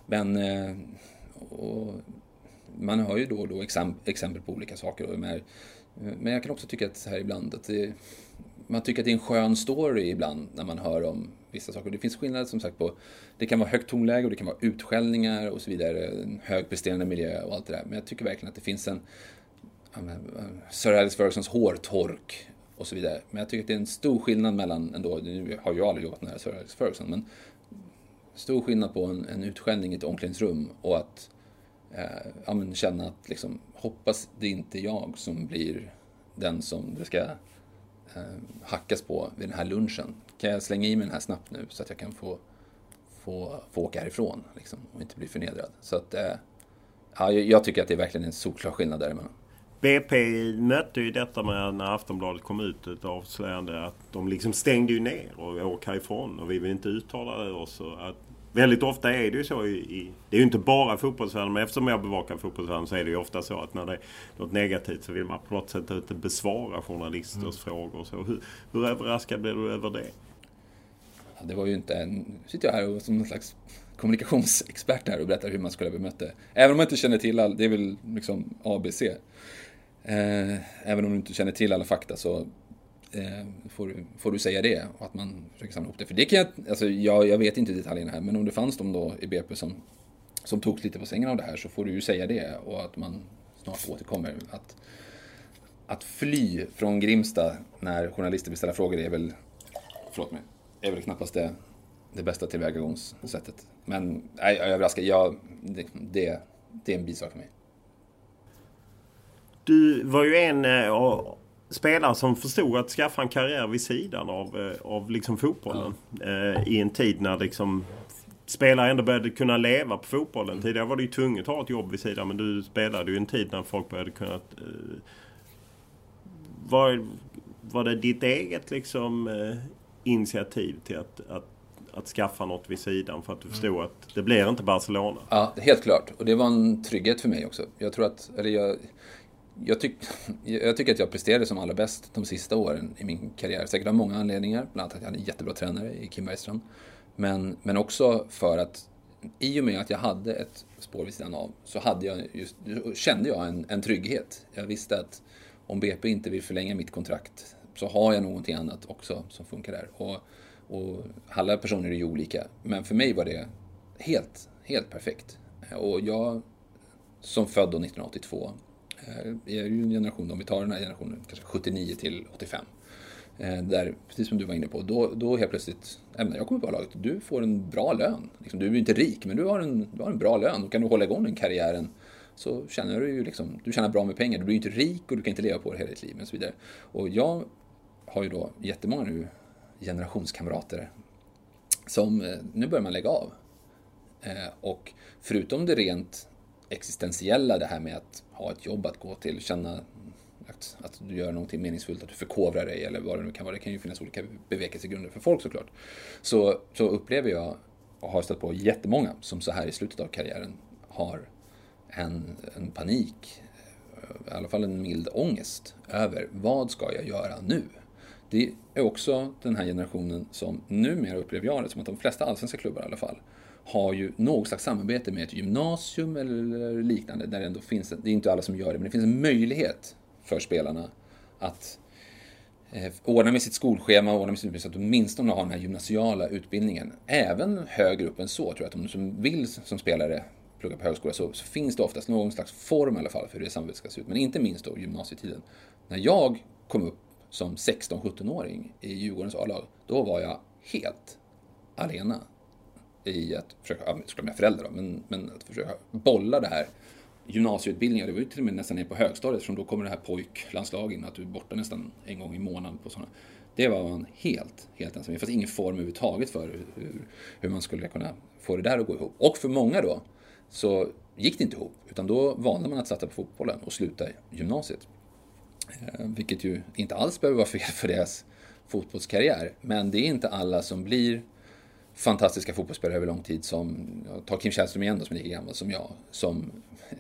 och man har ju då och då exempel på olika saker. Men jag kan också tycka att så här ibland att man tycker att det är en skön story ibland när man hör om vissa saker. Det finns skillnader som sagt på, det kan vara högt tonläge och det kan vara utskällningar och så vidare, en högpresterande miljö och allt det där. Men jag tycker verkligen att det finns en Sir Alex Fergusons hårtork och så vidare. Men jag tycker att det är en stor skillnad mellan, nu har jag aldrig jobbat med Sir Alex Ferguson, men stor skillnad på en utskällning i ett omklädningsrum och att känna att liksom, hoppas det inte jag som blir den som det ska hackas på vid den här lunchen. Kan jag slänga i mig den här snabbt nu så att jag kan få åka härifrån liksom, och inte bli förnedrad. Så att jag tycker att det är verkligen en solklar skillnad däremellan. BP mötte ju detta med när Aftonbladet kom ut ett avslöjande att de liksom stängde ju ner och åker härifrån och vi vill inte uttala det också. Att väldigt ofta är det ju så det är ju inte bara fotbollsvärlden, men eftersom jag bevakar fotbollsvärlden så är det ju ofta så att när det är något negativt så vill man på något sätt inte besvara journalisters frågor. Så hur överraskad blev du över det? Ja, det var ju inte sitter jag här och som någon slags kommunikationsexpert här och berättar hur man skulle bemöta det. Även om man inte känner till det är väl liksom ABC. Även om du inte känner till alla fakta så får du säga det och att man försöker samla ihop det. För det kan jag vet inte detaljerna här, men om det fanns de då i BP som tog lite på sängen av det här, så får du ju säga det och att man snart återkommer. Att fly från Grimsta när journalister vill ställa frågor är väl knappast det bästa tillvägagångssättet. Men jag överraskar. Det är en bisak för mig. Du var ju en spelare som förstod att skaffa en karriär vid sidan av liksom fotbollen. I en tid när liksom spelare ändå började kunna leva på fotbollen. Tidigare var det ju tvunget att ha ett jobb vid sidan, men du spelade ju en tid när folk började kunna... Var det ditt eget liksom initiativ till att skaffa något vid sidan för att du förstod att det blir inte Barcelona? Ja, helt klart. Och det var en trygghet för mig också. Jag tror att, jag tycker att jag presterade som allra bäst de sista åren i min karriär. Säkert av många anledningar. Bland annat att jag hade en jättebra tränare i Kim Bergström. Men också för att i och med att jag hade ett spår vid sidan av så kände jag en trygghet. Jag visste att om BP inte vill förlänga mitt kontrakt så har jag någonting annat också som funkar där. Och alla personer är ju olika. Men för mig var det helt perfekt. Och jag som född 1982 är ju en generation, om vi tar den här generationen, kanske 79 till 85. Där, precis som du var inne på, då helt plötsligt, även när jag kommer på laget, du får en bra lön. Liksom, du är ju inte rik, men du har en bra lön. Och kan du hålla igång den karriären så känner du ju liksom, du tjänar bra med pengar. Du blir inte rik och du kan inte leva på det hela ditt liv och så vidare. Och jag har ju då jättemånga nu generationskamrater som, nu börjar man lägga av. Och förutom det rent existentiella, det här med att ha ett jobb att gå till, känna att du gör någonting meningsfullt, att du förkovrar dig eller vad det nu kan vara. Det kan ju finnas olika bevekelsegrunder för folk såklart. Så upplever jag och har stött på jättemånga som så här i slutet av karriären har en panik, i alla fall en mild ångest över vad ska jag göra nu? Det är också den här generationen som numera upplever jag det som att de flesta allsvenska klubbar i alla fall har ju något slags samarbete med ett gymnasium eller liknande där det ändå finns, det är inte alla som gör det, men det finns en möjlighet för spelarna att ordna med sitt skolschema och ordna med sitt utbildning så att åtminstone har den här gymnasiala utbildningen. Även högre upp än så tror jag att om du som vill som spelare plugga på högskola så finns det oftast någon slags form i alla fall för hur det samarbetet ska se ut. Men inte minst då gymnasietiden. När jag kom upp som 16-17-åring i Djurgårdens A-lag, då var jag helt alena i att försöka, såklart med föräldrar då, men att försöka bolla det här gymnasieutbildningen. Det var ju till och med nästan ner på högstadiet, för då kommer det här pojklandslagen, att du är borta nästan en gång i månaden på sådana. Det var man helt ensam. Det fanns ingen form överhuvudtaget för hur man skulle kunna få det där att gå ihop. Och för många då så gick det inte ihop, utan då valde man att satsa på fotbollen och sluta gymnasiet. Vilket ju inte alls behöver vara fel för deras fotbollskarriär, men det är inte alla som blir fantastiska fotbollsspelare över lång tid, som tar Kim Källström igen då, som är lika gammal som jag, som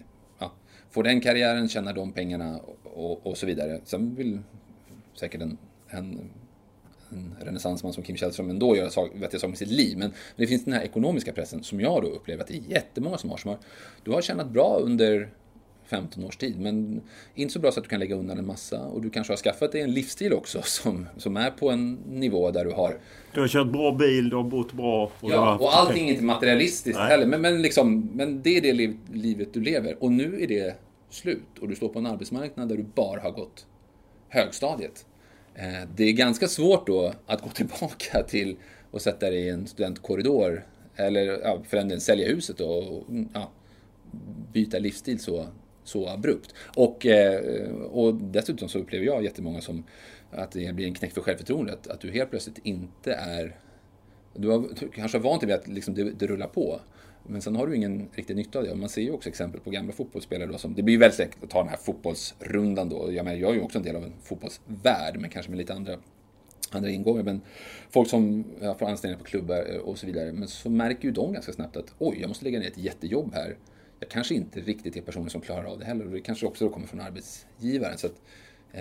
får den karriären, tjänar de pengarna och så vidare. Sen vill säkert en renässansman som Kim Källström ändå göra vettiga saker med sitt liv, men det finns den här ekonomiska pressen som jag då upplever att det är jättemånga som har. Du har tjänat bra under 15 års tid, men inte så bra så att du kan lägga undan en massa, och du kanske har skaffat dig en livsstil också som är på en nivå där du har kört bra bil, du har bott bra och allting är inte materialistiskt heller, men det är det livet du lever, och nu är det slut och du står på en arbetsmarknad där du bara har gått högstadiet. Det är ganska svårt då att gå tillbaka till och sätta dig i en studentkorridor eller för en del sälja huset och byta livsstil så abrupt. Och dessutom så upplever jag jättemånga som att det blir en knäck för självförtroendet, att du helt plötsligt inte är, du kanske är van till att liksom det rullar på, men sen har du ingen riktig nytta av det. Och man ser ju också exempel på gamla fotbollsspelare då, som, det blir ju väldigt säkert att ta den här fotbollsrundan då. Jag är ju också en del av en fotbollsvärld, men kanske med lite andra ingångar, men folk som får anställningar på klubbar och så vidare, men så märker ju de ganska snabbt att jag måste lägga ner ett jättejobb här. Jag kanske inte riktigt är personer som klarar av det heller, och det kanske också då kommer från arbetsgivaren. Så att,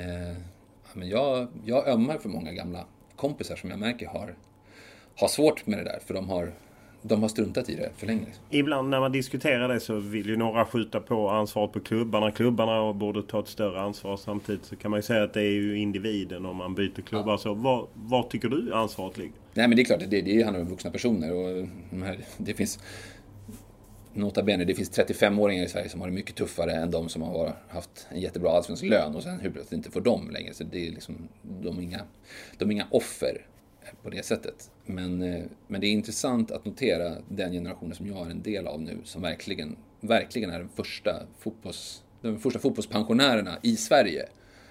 men jag ömmar för många gamla kompisar som jag märker har svårt med det där, för de har struntat i det för länge. Ibland när man diskuterar det så vill ju några skjuta på ansvaret på klubbarna och borde ta ett större ansvar. Samtidigt så kan man ju säga att det är ju individen om man byter klubbar. Ja. Så var tycker du ansvaret ligger? Nej, men det är klart, det handlar om vuxna personer, och det finns notabene, det finns 35-åringar i Sverige som har det mycket tuffare än de som har haft en jättebra allsvensk lön och sen hur plötsligt inte får dem längre. Så det är liksom, de är inga offer på det sättet. Men det är intressant att notera den generationen som jag är en del av nu, som verkligen är de första fotbollspensionärerna i Sverige,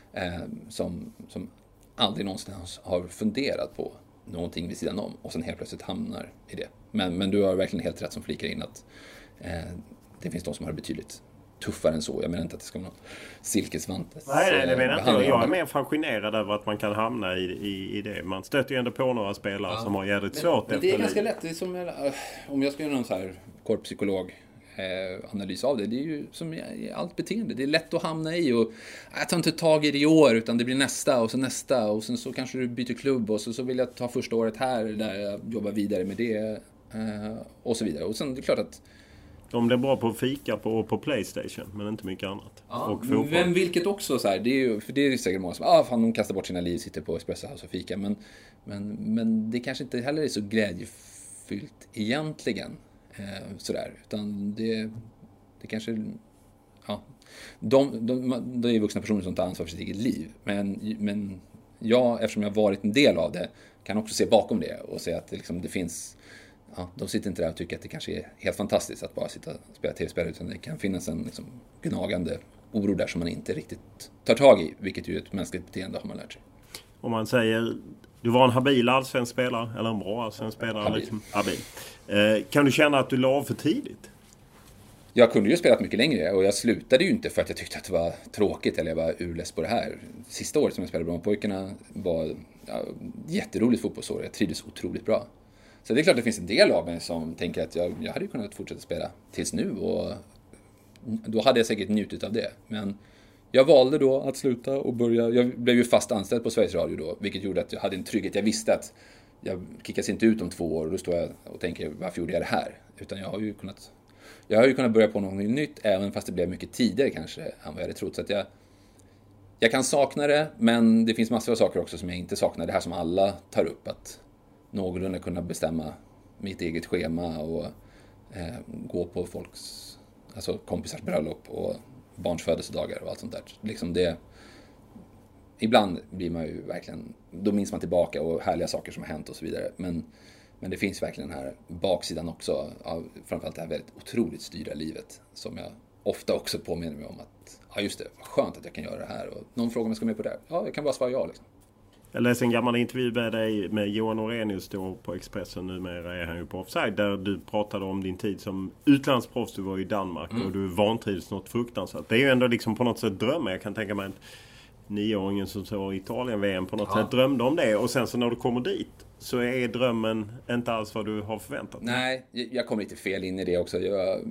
som aldrig någonsin har funderat på någonting vid sidan om och sen helt plötsligt hamnar i det. Men du har verkligen helt rätt som flikar in att det finns de som har det betydligt tuffare än så. Jag menar inte att det ska vara något silkesvantes. Nej, det menar inte. Jag är mer fascinerad över att man kan hamna i det. Man stöter ju ändå på några spelare som har jävligt svårt. Men det är ganska lätt. Det är som, om jag ska göra någon så här korppsykolog analys av det. Det är ju som i allt beteende. Det är lätt att hamna i, och jag tar inte tag i det i år, utan det blir nästa och sen så kanske du byter klubb, och så vill jag ta första året här där jag jobbar vidare med det och så vidare. Och sen det är klart att de blir bra på att fika på PlayStation, men inte mycket annat. Ja, och fotboll. Men vilket också så här, det är ju, för det är säkert många som fan, de kastar bort sina liv, sitter på Espresso House och fika, men det kanske inte heller är så glädjefyllt egentligen, sådär, utan det kanske det är vuxna personer som tar ansvar för sitt eget liv, men jag, eftersom jag har varit en del av det, kan också se bakom det och se att det finns. De sitter inte där och tycker att det kanske är helt fantastiskt att bara sitta och spela tv-spel, utan det kan finnas en gnagande oro där som man inte riktigt tar tag i, vilket ju är ett mänskligt beteende, har man lärt sig. Om man säger Du var en habil allsvensk spelare, eller en bra allsvensk spelare? Habil. Liksom. Habil. Kan du känna att du la av för tidigt? Jag kunde ju spelat mycket längre och jag slutade ju inte för att jag tyckte att det var tråkigt eller jag var urless på det här. Sista året som jag spelade Brommapojkarna var jätteroligt fotbollsår. Jag trivdes otroligt bra. Så det är klart att det finns en del av mig som tänker att jag hade ju kunnat fortsätta spela tills nu och då hade jag säkert njutit av det. Men jag valde då att sluta och börja. Jag blev ju fast anställd på Sveriges Radio då, vilket gjorde att jag hade en trygghet. Jag visste att jag kickas inte ut om 2 år och då står jag och tänker, varför gjorde jag det här? Utan jag har ju kunnat börja på något nytt, även fast det blev mycket tidigare kanske än vad jag hade trott. Så att jag kan sakna det, men det finns massor av saker också som jag inte saknar. Det här som alla tar upp, att någorlunda kunna bestämma mitt eget schema och gå på folks, alltså kompisars bröllop och barns födelsedagar och allt sånt där. Liksom det, ibland blir man ju verkligen, då minns man tillbaka och härliga saker som har hänt och så vidare. Men det finns verkligen den här baksidan också av framförallt det här väldigt otroligt styrda livet som jag ofta också påminner mig om att, ja just det, vad skönt att jag kan göra det här. Och någon frågar om jag ska med på det. Ja, jag kan bara svara ja liksom. Jag läste en gammal intervju med dig med Johan Orenius då på Expressen, numera är han ju på Offside, där du pratade om din tid som utlandsproffs. Du var i Danmark och du vantrivs något fruktansvärt. Det är ju ändå liksom på något sätt drömmen. Jag kan tänka mig att 9-åringen som så i Italien-VM på något sätt drömde om det. Och sen så när du kommer dit så är drömmen inte alls vad du har förväntat dig. Nej, jag kom lite fel in i det också.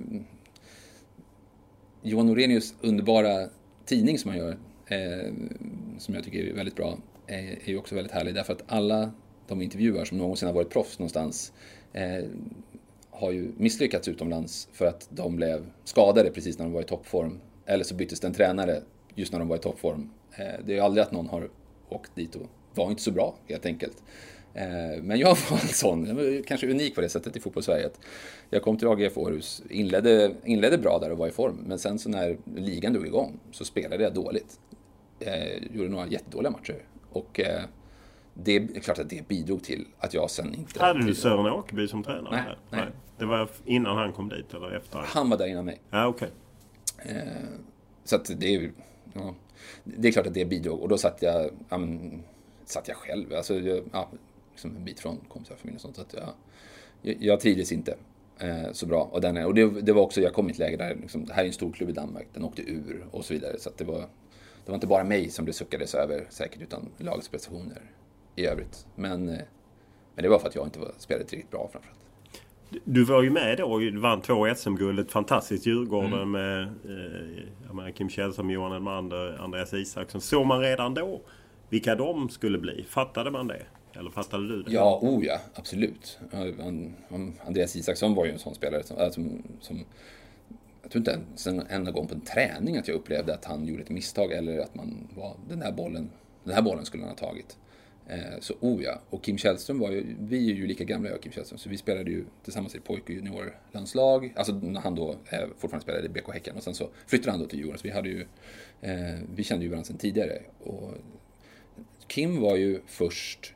Johan Orenius underbara tidning som han gör, som jag tycker är väldigt bra, är ju också väldigt härlig. Därför att alla de intervjuar som någonsin har varit proffs någonstans har ju misslyckats utomlands för att de blev skadade precis när de var i toppform. Eller så byttes den tränare just när de var i toppform. Det är ju aldrig att någon har åkt dit och var inte så bra helt enkelt. Men jag var en sån, jag var kanske unik på det sättet i fotbollssverige. Att jag kom till AGF Århus, inledde bra där och var i form. Men sen så när ligan drog igång så spelade jag dåligt. Gjorde några jättedåliga matcher. Och det är klart att det bidrog till att jag sen inte... Hade du Sören Åkerby som tränare? Nej. Det var innan han kom dit eller efter? Han var där innan mig. Ja, okej. Så att det är klart att det bidrog. Och då satt jag själv. Alltså, liksom en bit från kompisar för mig och sånt. Så att jag trivdes inte så bra. Och det var också, jag kom i ett läge där liksom, det här är en stor klubb i Danmark. Den åkte ur och så vidare. Så att det var inte bara mig som det suckades över säkert, utan lagets prestationer i övrigt. Men det var för att jag inte spelade riktigt bra framförallt. Du var ju med då, du vann 2 SM-guld, ett fantastiskt Djurgården med Kim Källström, Johan Elmander, Andreas Isaksson. Såg man redan då vilka de skulle bli? Fattade man det? Eller fattade du det? Ja, absolut. Andreas Isaksson var ju en sån spelare som jag tror inte ens en enda gång på en träning att jag upplevde att han gjorde ett misstag eller att man var den här bollen skulle han ha tagit. Så och Kim Källström vi är ju lika gamla, jag och Kim Källström, så vi spelade ju tillsammans i pojk- och juniorlandslag, alltså när han då fortfarande spelade i BK Häcken och sen så flyttade han då till Djurgården, så vi kände ju varandra sedan tidigare. Och Kim var ju första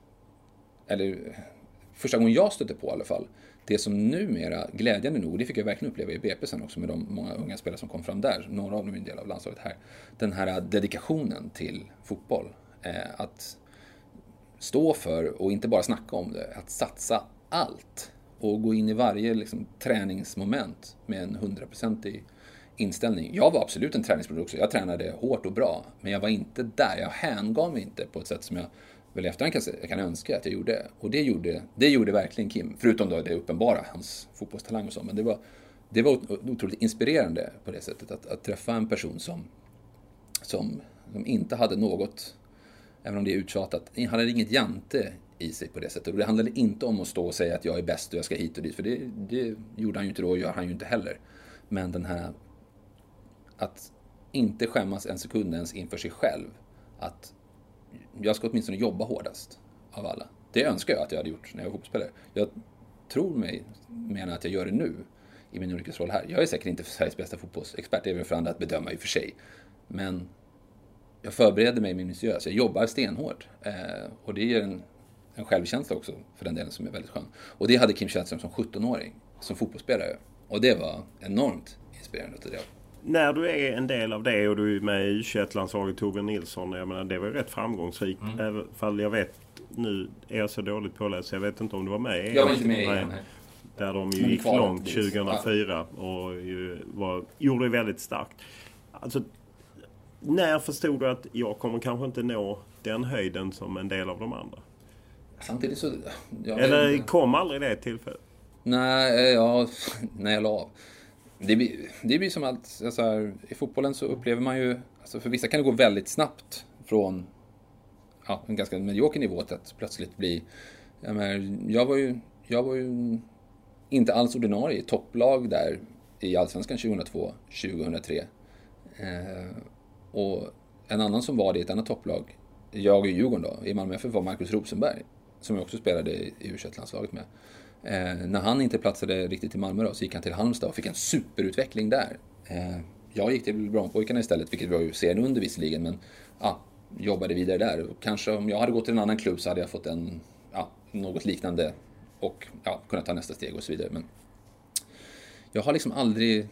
gången jag stötte på i alla fall, det som numera, glädjande nog, det fick jag verkligen uppleva i BP sen också med de många unga spelare som kom fram där, några av dem är en del av landslaget här, den här dedikationen till fotboll, att stå för och inte bara snacka om det, att satsa allt och gå in i varje liksom, träningsmoment med en 100% inställning. Jag var absolut en träningsprodukt också, jag tränade hårt och bra, men jag var inte där, jag hängav mig inte på ett sätt som jag väl efterhand kan önska att jag gjorde. Och det gjorde verkligen Kim. Förutom då det uppenbara, hans fotbollstalang och så. Men det var otroligt inspirerande på det sättet. Att träffa en person som inte hade något, även om det är uttjatat, han hade inget jante i sig på det sättet. Och det handlade inte om att stå och säga att jag är bäst och jag ska hit och dit. För det gjorde han ju inte då och gör han ju inte heller. Men den här, att inte skämmas en sekund ens inför sig själv. Att jag ska åtminstone jobba hårdast av alla. Det önskar jag att jag hade gjort när jag var fotbollsspelare. Jag tror mig mena att jag gör det nu i min yrkesroll här. Jag är säkert inte Sveriges bästa fotbollsexpert, det är väl för andra att bedöma i och för sig. Men jag förbereder mig minutiöst. Jag jobbar stenhårt. Och det ger en självkänsla också för den delen som är väldigt skön. Och det hade Kim Källström som 17-åring, som fotbollsspelare. Och det var enormt inspirerande. när du är en del av det och du är med i U21-landslaget Torbjörn Nilsson, jag menar, det var ju rätt framgångsrikt. Även fall jag vet, nu är jag så dåligt påläst så jag vet inte om du var med. Jag var inte med igen. Där de ju gick långt 2004 och gjorde det väldigt starkt. Alltså, när förstod du att jag kommer kanske inte nå den höjden som en del av de andra? Samtidigt så... Eller kom aldrig det tillfället? Nej, när jag la av. Det blir som att alltså, i fotbollen så upplever man ju... Alltså, för vissa kan det gå väldigt snabbt från en ganska medioker nivå till att plötsligt bli... Jag var ju inte alls ordinarie i topplag där i Allsvenskan 2002-2003. Och en annan som var det i ett annat topplag, jag och Djurgården då, i Malmö FF, var Marcus Rosenberg, som jag också spelade i U21-landslaget med. När han inte platsade riktigt i Malmö då, så gick han till Halmstad och fick en superutveckling där. Jag gick till Brommapojkarna istället, vilket var ju serien under visserligen, men jobbade vidare där. Och kanske om jag hade gått till en annan klubb så hade jag fått något liknande och kunnat ta nästa steg och så vidare. Men jag har liksom aldrig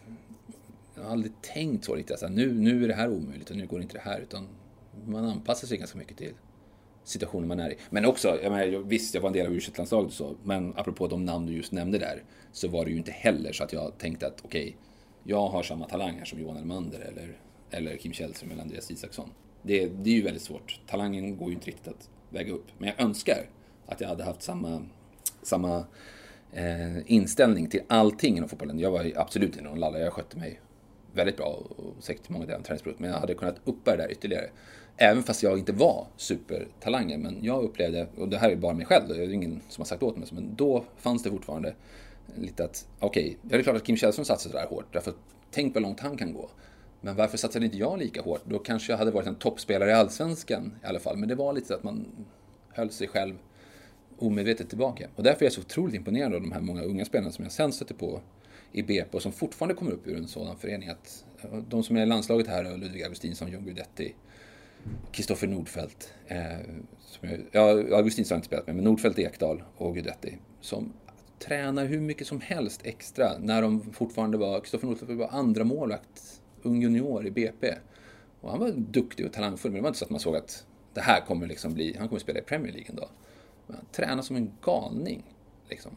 tänkt så riktigt. Alltså, nu är det här omöjligt och nu går inte det här, utan man anpassar sig ganska mycket till situationen man är i. Men också, visst, jag var en del av U21-landslaget och så, men apropå de namn du just nämnde där, så var det ju inte heller så att jag tänkte att okej, jag har samma talang här som Johan Elmander eller Kim Källström eller Andreas Isaksson. Det är ju väldigt svårt. Talangen går ju inte riktigt att väga upp. Men jag önskar att jag hade haft samma inställning till allting inom fotbollen. Jag var absolut inte någon lalla. Jag skötte mig väldigt bra och säkert många delar av träningsprovet. Men jag hade kunnat uppa det där ytterligare. Även fast jag inte var supertalanger. Men jag upplevde, och det här är bara mig själv, det är ingen som har sagt åt mig, men då fanns det fortfarande lite att, okej, det är klart att Kim Källström satsade så där hårt. Därför tänk vad långt han kan gå. Men varför satsade inte jag lika hårt? Då kanske jag hade varit en toppspelare i Allsvenskan i alla fall. Men det var lite så att man höll sig själv omedvetet tillbaka. Och därför är jag så otroligt imponerad av de här många unga spelarna som jag sen stötte på i BP och som fortfarande kommer upp ur en sådan förening. Att de som är i landslaget här är Ludvig Augustinsson, John Guidetti, Kristoffer Nordfeldt. Augustinsson har inte spelat med, men Nordfeldt, Ekdal och Guidetti som tränar hur mycket som helst extra när de fortfarande var, Kristoffer Nordfeldt var andra målvakt, ung junior i BP. Och han var duktig och talangfull, men det var inte så att man såg att det här kommer liksom bli, han kommer spela i Premier League då. Men han tränar som en galning liksom.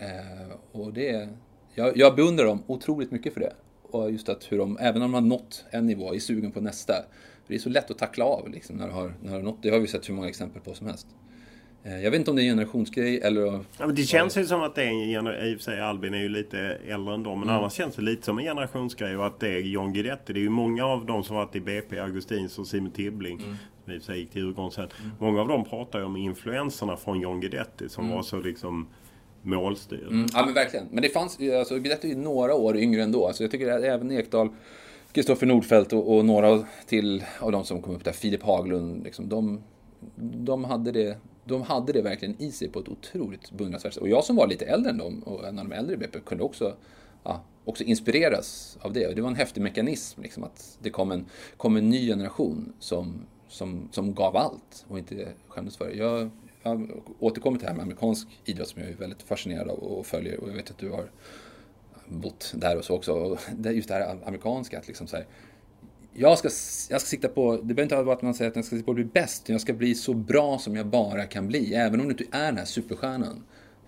Och det, jag beundrar dem otroligt mycket för det. Och just att hur de, även om de har nått en nivå, är sugen på nästa. Det är så lätt att tackla av liksom, när du har nått. Det har vi sett hur många exempel på som helst. Jag vet inte om det är en generationsgrej eller... Ja, men det känns ju som att det är i och för sig, Albin är ju lite äldre än dem, men annars känns det lite som en generationsgrej, och att det är John Guidetti. Det är ju många av dem som varit i BP, Augustins och Simon Tibbling, som i och för sig gick till Djurgården sen. Många av dem pratar ju om influenserna från John Guidetti som var så liksom målstyrd. Ja, men verkligen. Men det fanns, alltså Guidetti är några år yngre ändå. Alltså jag tycker att även Ekdal, Kristoffer Nordfeldt och några till av de som kom upp där, Filip Haglund, liksom, de hade det verkligen i sig på ett otroligt beundransvärt sätt. Och jag som var lite äldre än dem och en av de äldre i BP kunde också inspireras av det. Och det var en häftig mekanism liksom, att det kom en ny generation som gav allt och inte skämdes för det. Jag återkommer till det här med amerikansk idrott som jag är väldigt fascinerad av och följer, och jag vet att du har bott där och så också. Och just det här amerikanska, att liksom så här, jag ska sikta på, det behöver inte vara att man säger att jag ska sikta på att bli bäst, jag ska bli så bra som jag bara kan bli, även om du inte är den här superstjärnan,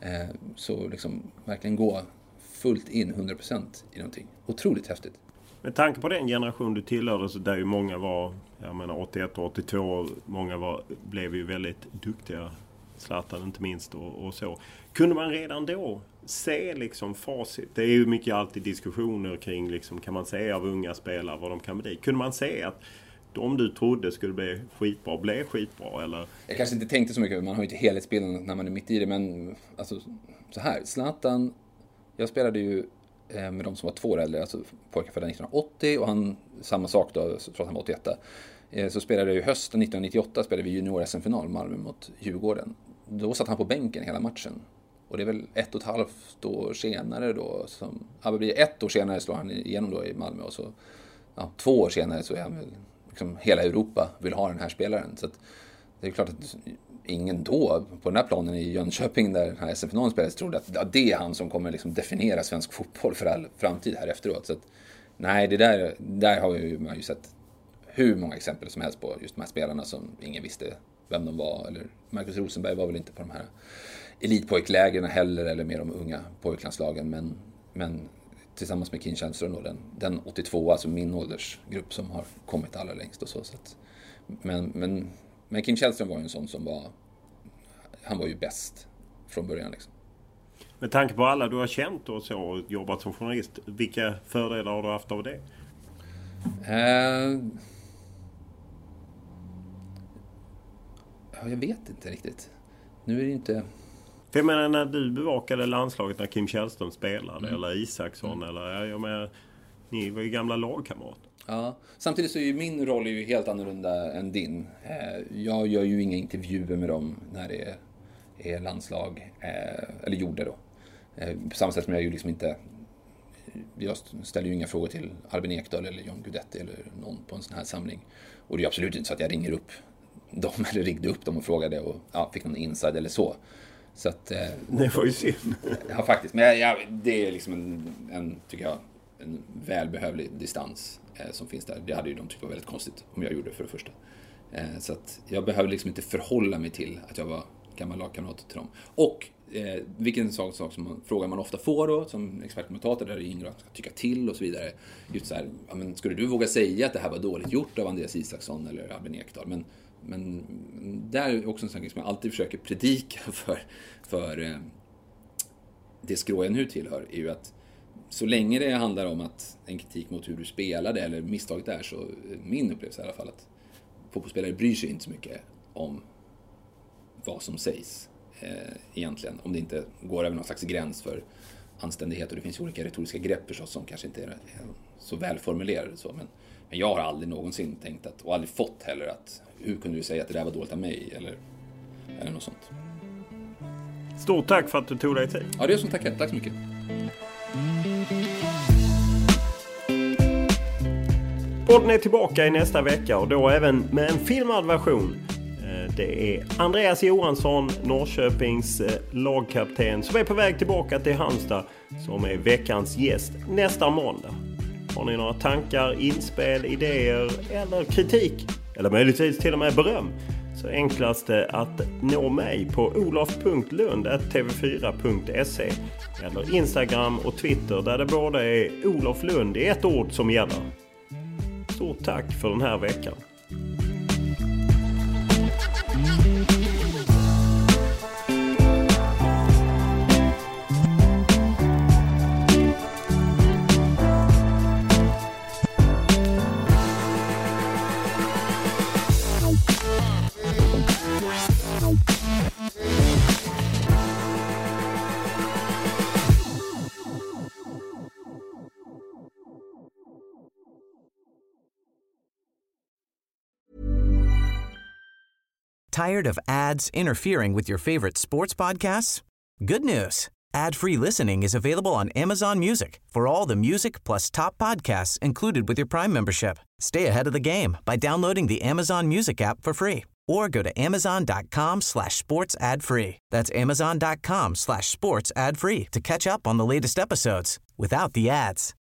så liksom verkligen gå fullt in 100% i någonting. Otroligt häftigt. Med tanke på den generation du tillhörde, så där ju många var, jag menar 81 och 82, många blev ju väldigt duktiga, Zlatan inte minst och så. Kunde man redan då se liksom facit? Det är ju mycket alltid diskussioner kring liksom, kan man säga av unga spelare vad de kan bli. Kunde man se att de du trodde skulle bli skitbra blev skitbra, eller? Jag kanske inte tänkte så mycket, man har ju inte helhetsbilden när man är mitt i det, men alltså så här, Zlatan, jag spelade ju med de som var 2 år äldre, alltså pojkar födda 1980, och han, samma sak då, trots att han var 81. Så spelade jag ju hösten 1998, spelade vi junior-SM-final Malmö mot Djurgården. Då satt han på bänken hela matchen. Och det är väl 1,5 år senare då, det blir 1 år senare slår han igenom då i Malmö, och så 2 år senare så är han väl liksom, hela Europa vill ha den här spelaren. Så att det är klart att ingen då på den här planen i Jönköping där den här SM-finalen spelades trodde att det är han som kommer liksom definiera svensk fotboll för all framtid här efteråt. Så att Nej, det där har man ju sett hur många exempel som helst på just de här spelarna som ingen visste vem de var. Eller Marcus Rosenberg var väl inte på de här elitpojklägren heller, eller med de unga pojklandslagen, men tillsammans med Kim Källström då, den 82, alltså min åldersgrupp som har kommit allra längst och så att, men Kim Källström var ju en sån som han var ju bäst från början liksom. Med tanke på alla du har känt och så och jobbat som journalist, vilka fördelar har du haft av det? Ja, jag vet inte riktigt. Nu är det inte... För jag menar, när du bevakade landslaget när Kim Källström spelade, eller Isaksson, eller jag menar, ni var ju gamla lagkamrater. Ja, samtidigt så är ju min roll är ju helt annorlunda än din. Jag gör ju inga intervjuer med dem när det är landslag, eller gjorde då. På samma sätt som jag ju liksom inte... Jag ställer ju inga frågor till Albin Ekdal eller John Guidetti eller någon på en sån här samling. Och det är absolut inte så att jag ringer upp dem eller ringde upp dem och frågade och fick någon inside eller så. Så att... Det var ju synd. Ja, faktiskt. Men det är liksom en, tycker jag, en välbehövlig distans som finns där. Det hade ju de tyckt var väldigt konstigt om jag gjorde det för det första. Så att jag behöver liksom inte förhålla mig till att jag var gammal lagkamrat till dem. Och vilken sak som frågar man ofta får då, som expertkommentator, där det ingår att tycka till och så vidare. Just så här, men skulle du våga säga att det här var dåligt gjort av Andreas Isaksson eller Albin Ekdal? Men där är också en sak som jag alltid försöker predika för det skrå jag nu tillhör, är ju att så länge det handlar om att en kritik mot hur du spelade eller misstaget där, så min upplevelse i alla fall att fotbollsspelare bryr sig inte så mycket om vad som sägs egentligen, om det inte går över någon slags gräns för anständighet, och det finns ju olika retoriska grepp förstås som kanske inte är så välformulerade så, men jag har aldrig någonsin tänkt att, och aldrig fått heller, att hur kunde du säga att det där var dåligt av mig eller något sånt. Stort tack för att du tog dig tid. Ja, det är som tackar. Tack så mycket. Podden är tillbaka i nästa vecka och då även med en filmad version. Det är Andreas Johansson, Norrköpings lagkapten, som är på väg tillbaka till Halmstad, som är veckans gäst nästa måndag. Har ni några tankar, inspel, idéer eller kritik, eller möjligtvis till och med beröm, så enklast det att nå mig på olof.lund@tv4.se eller Instagram och Twitter, där det både är Olof Lund i ett ord som gäller. Stort tack för den här veckan. Tired of ads interfering with your favorite sports podcasts? Good news. Ad-free listening is available on Amazon Music for all the music plus top podcasts included with your Prime membership. Stay ahead of the game by downloading the Amazon Music app for free or go to amazon.com/sports ad free. That's amazon.com/sports ad free to catch up on the latest episodes without the ads.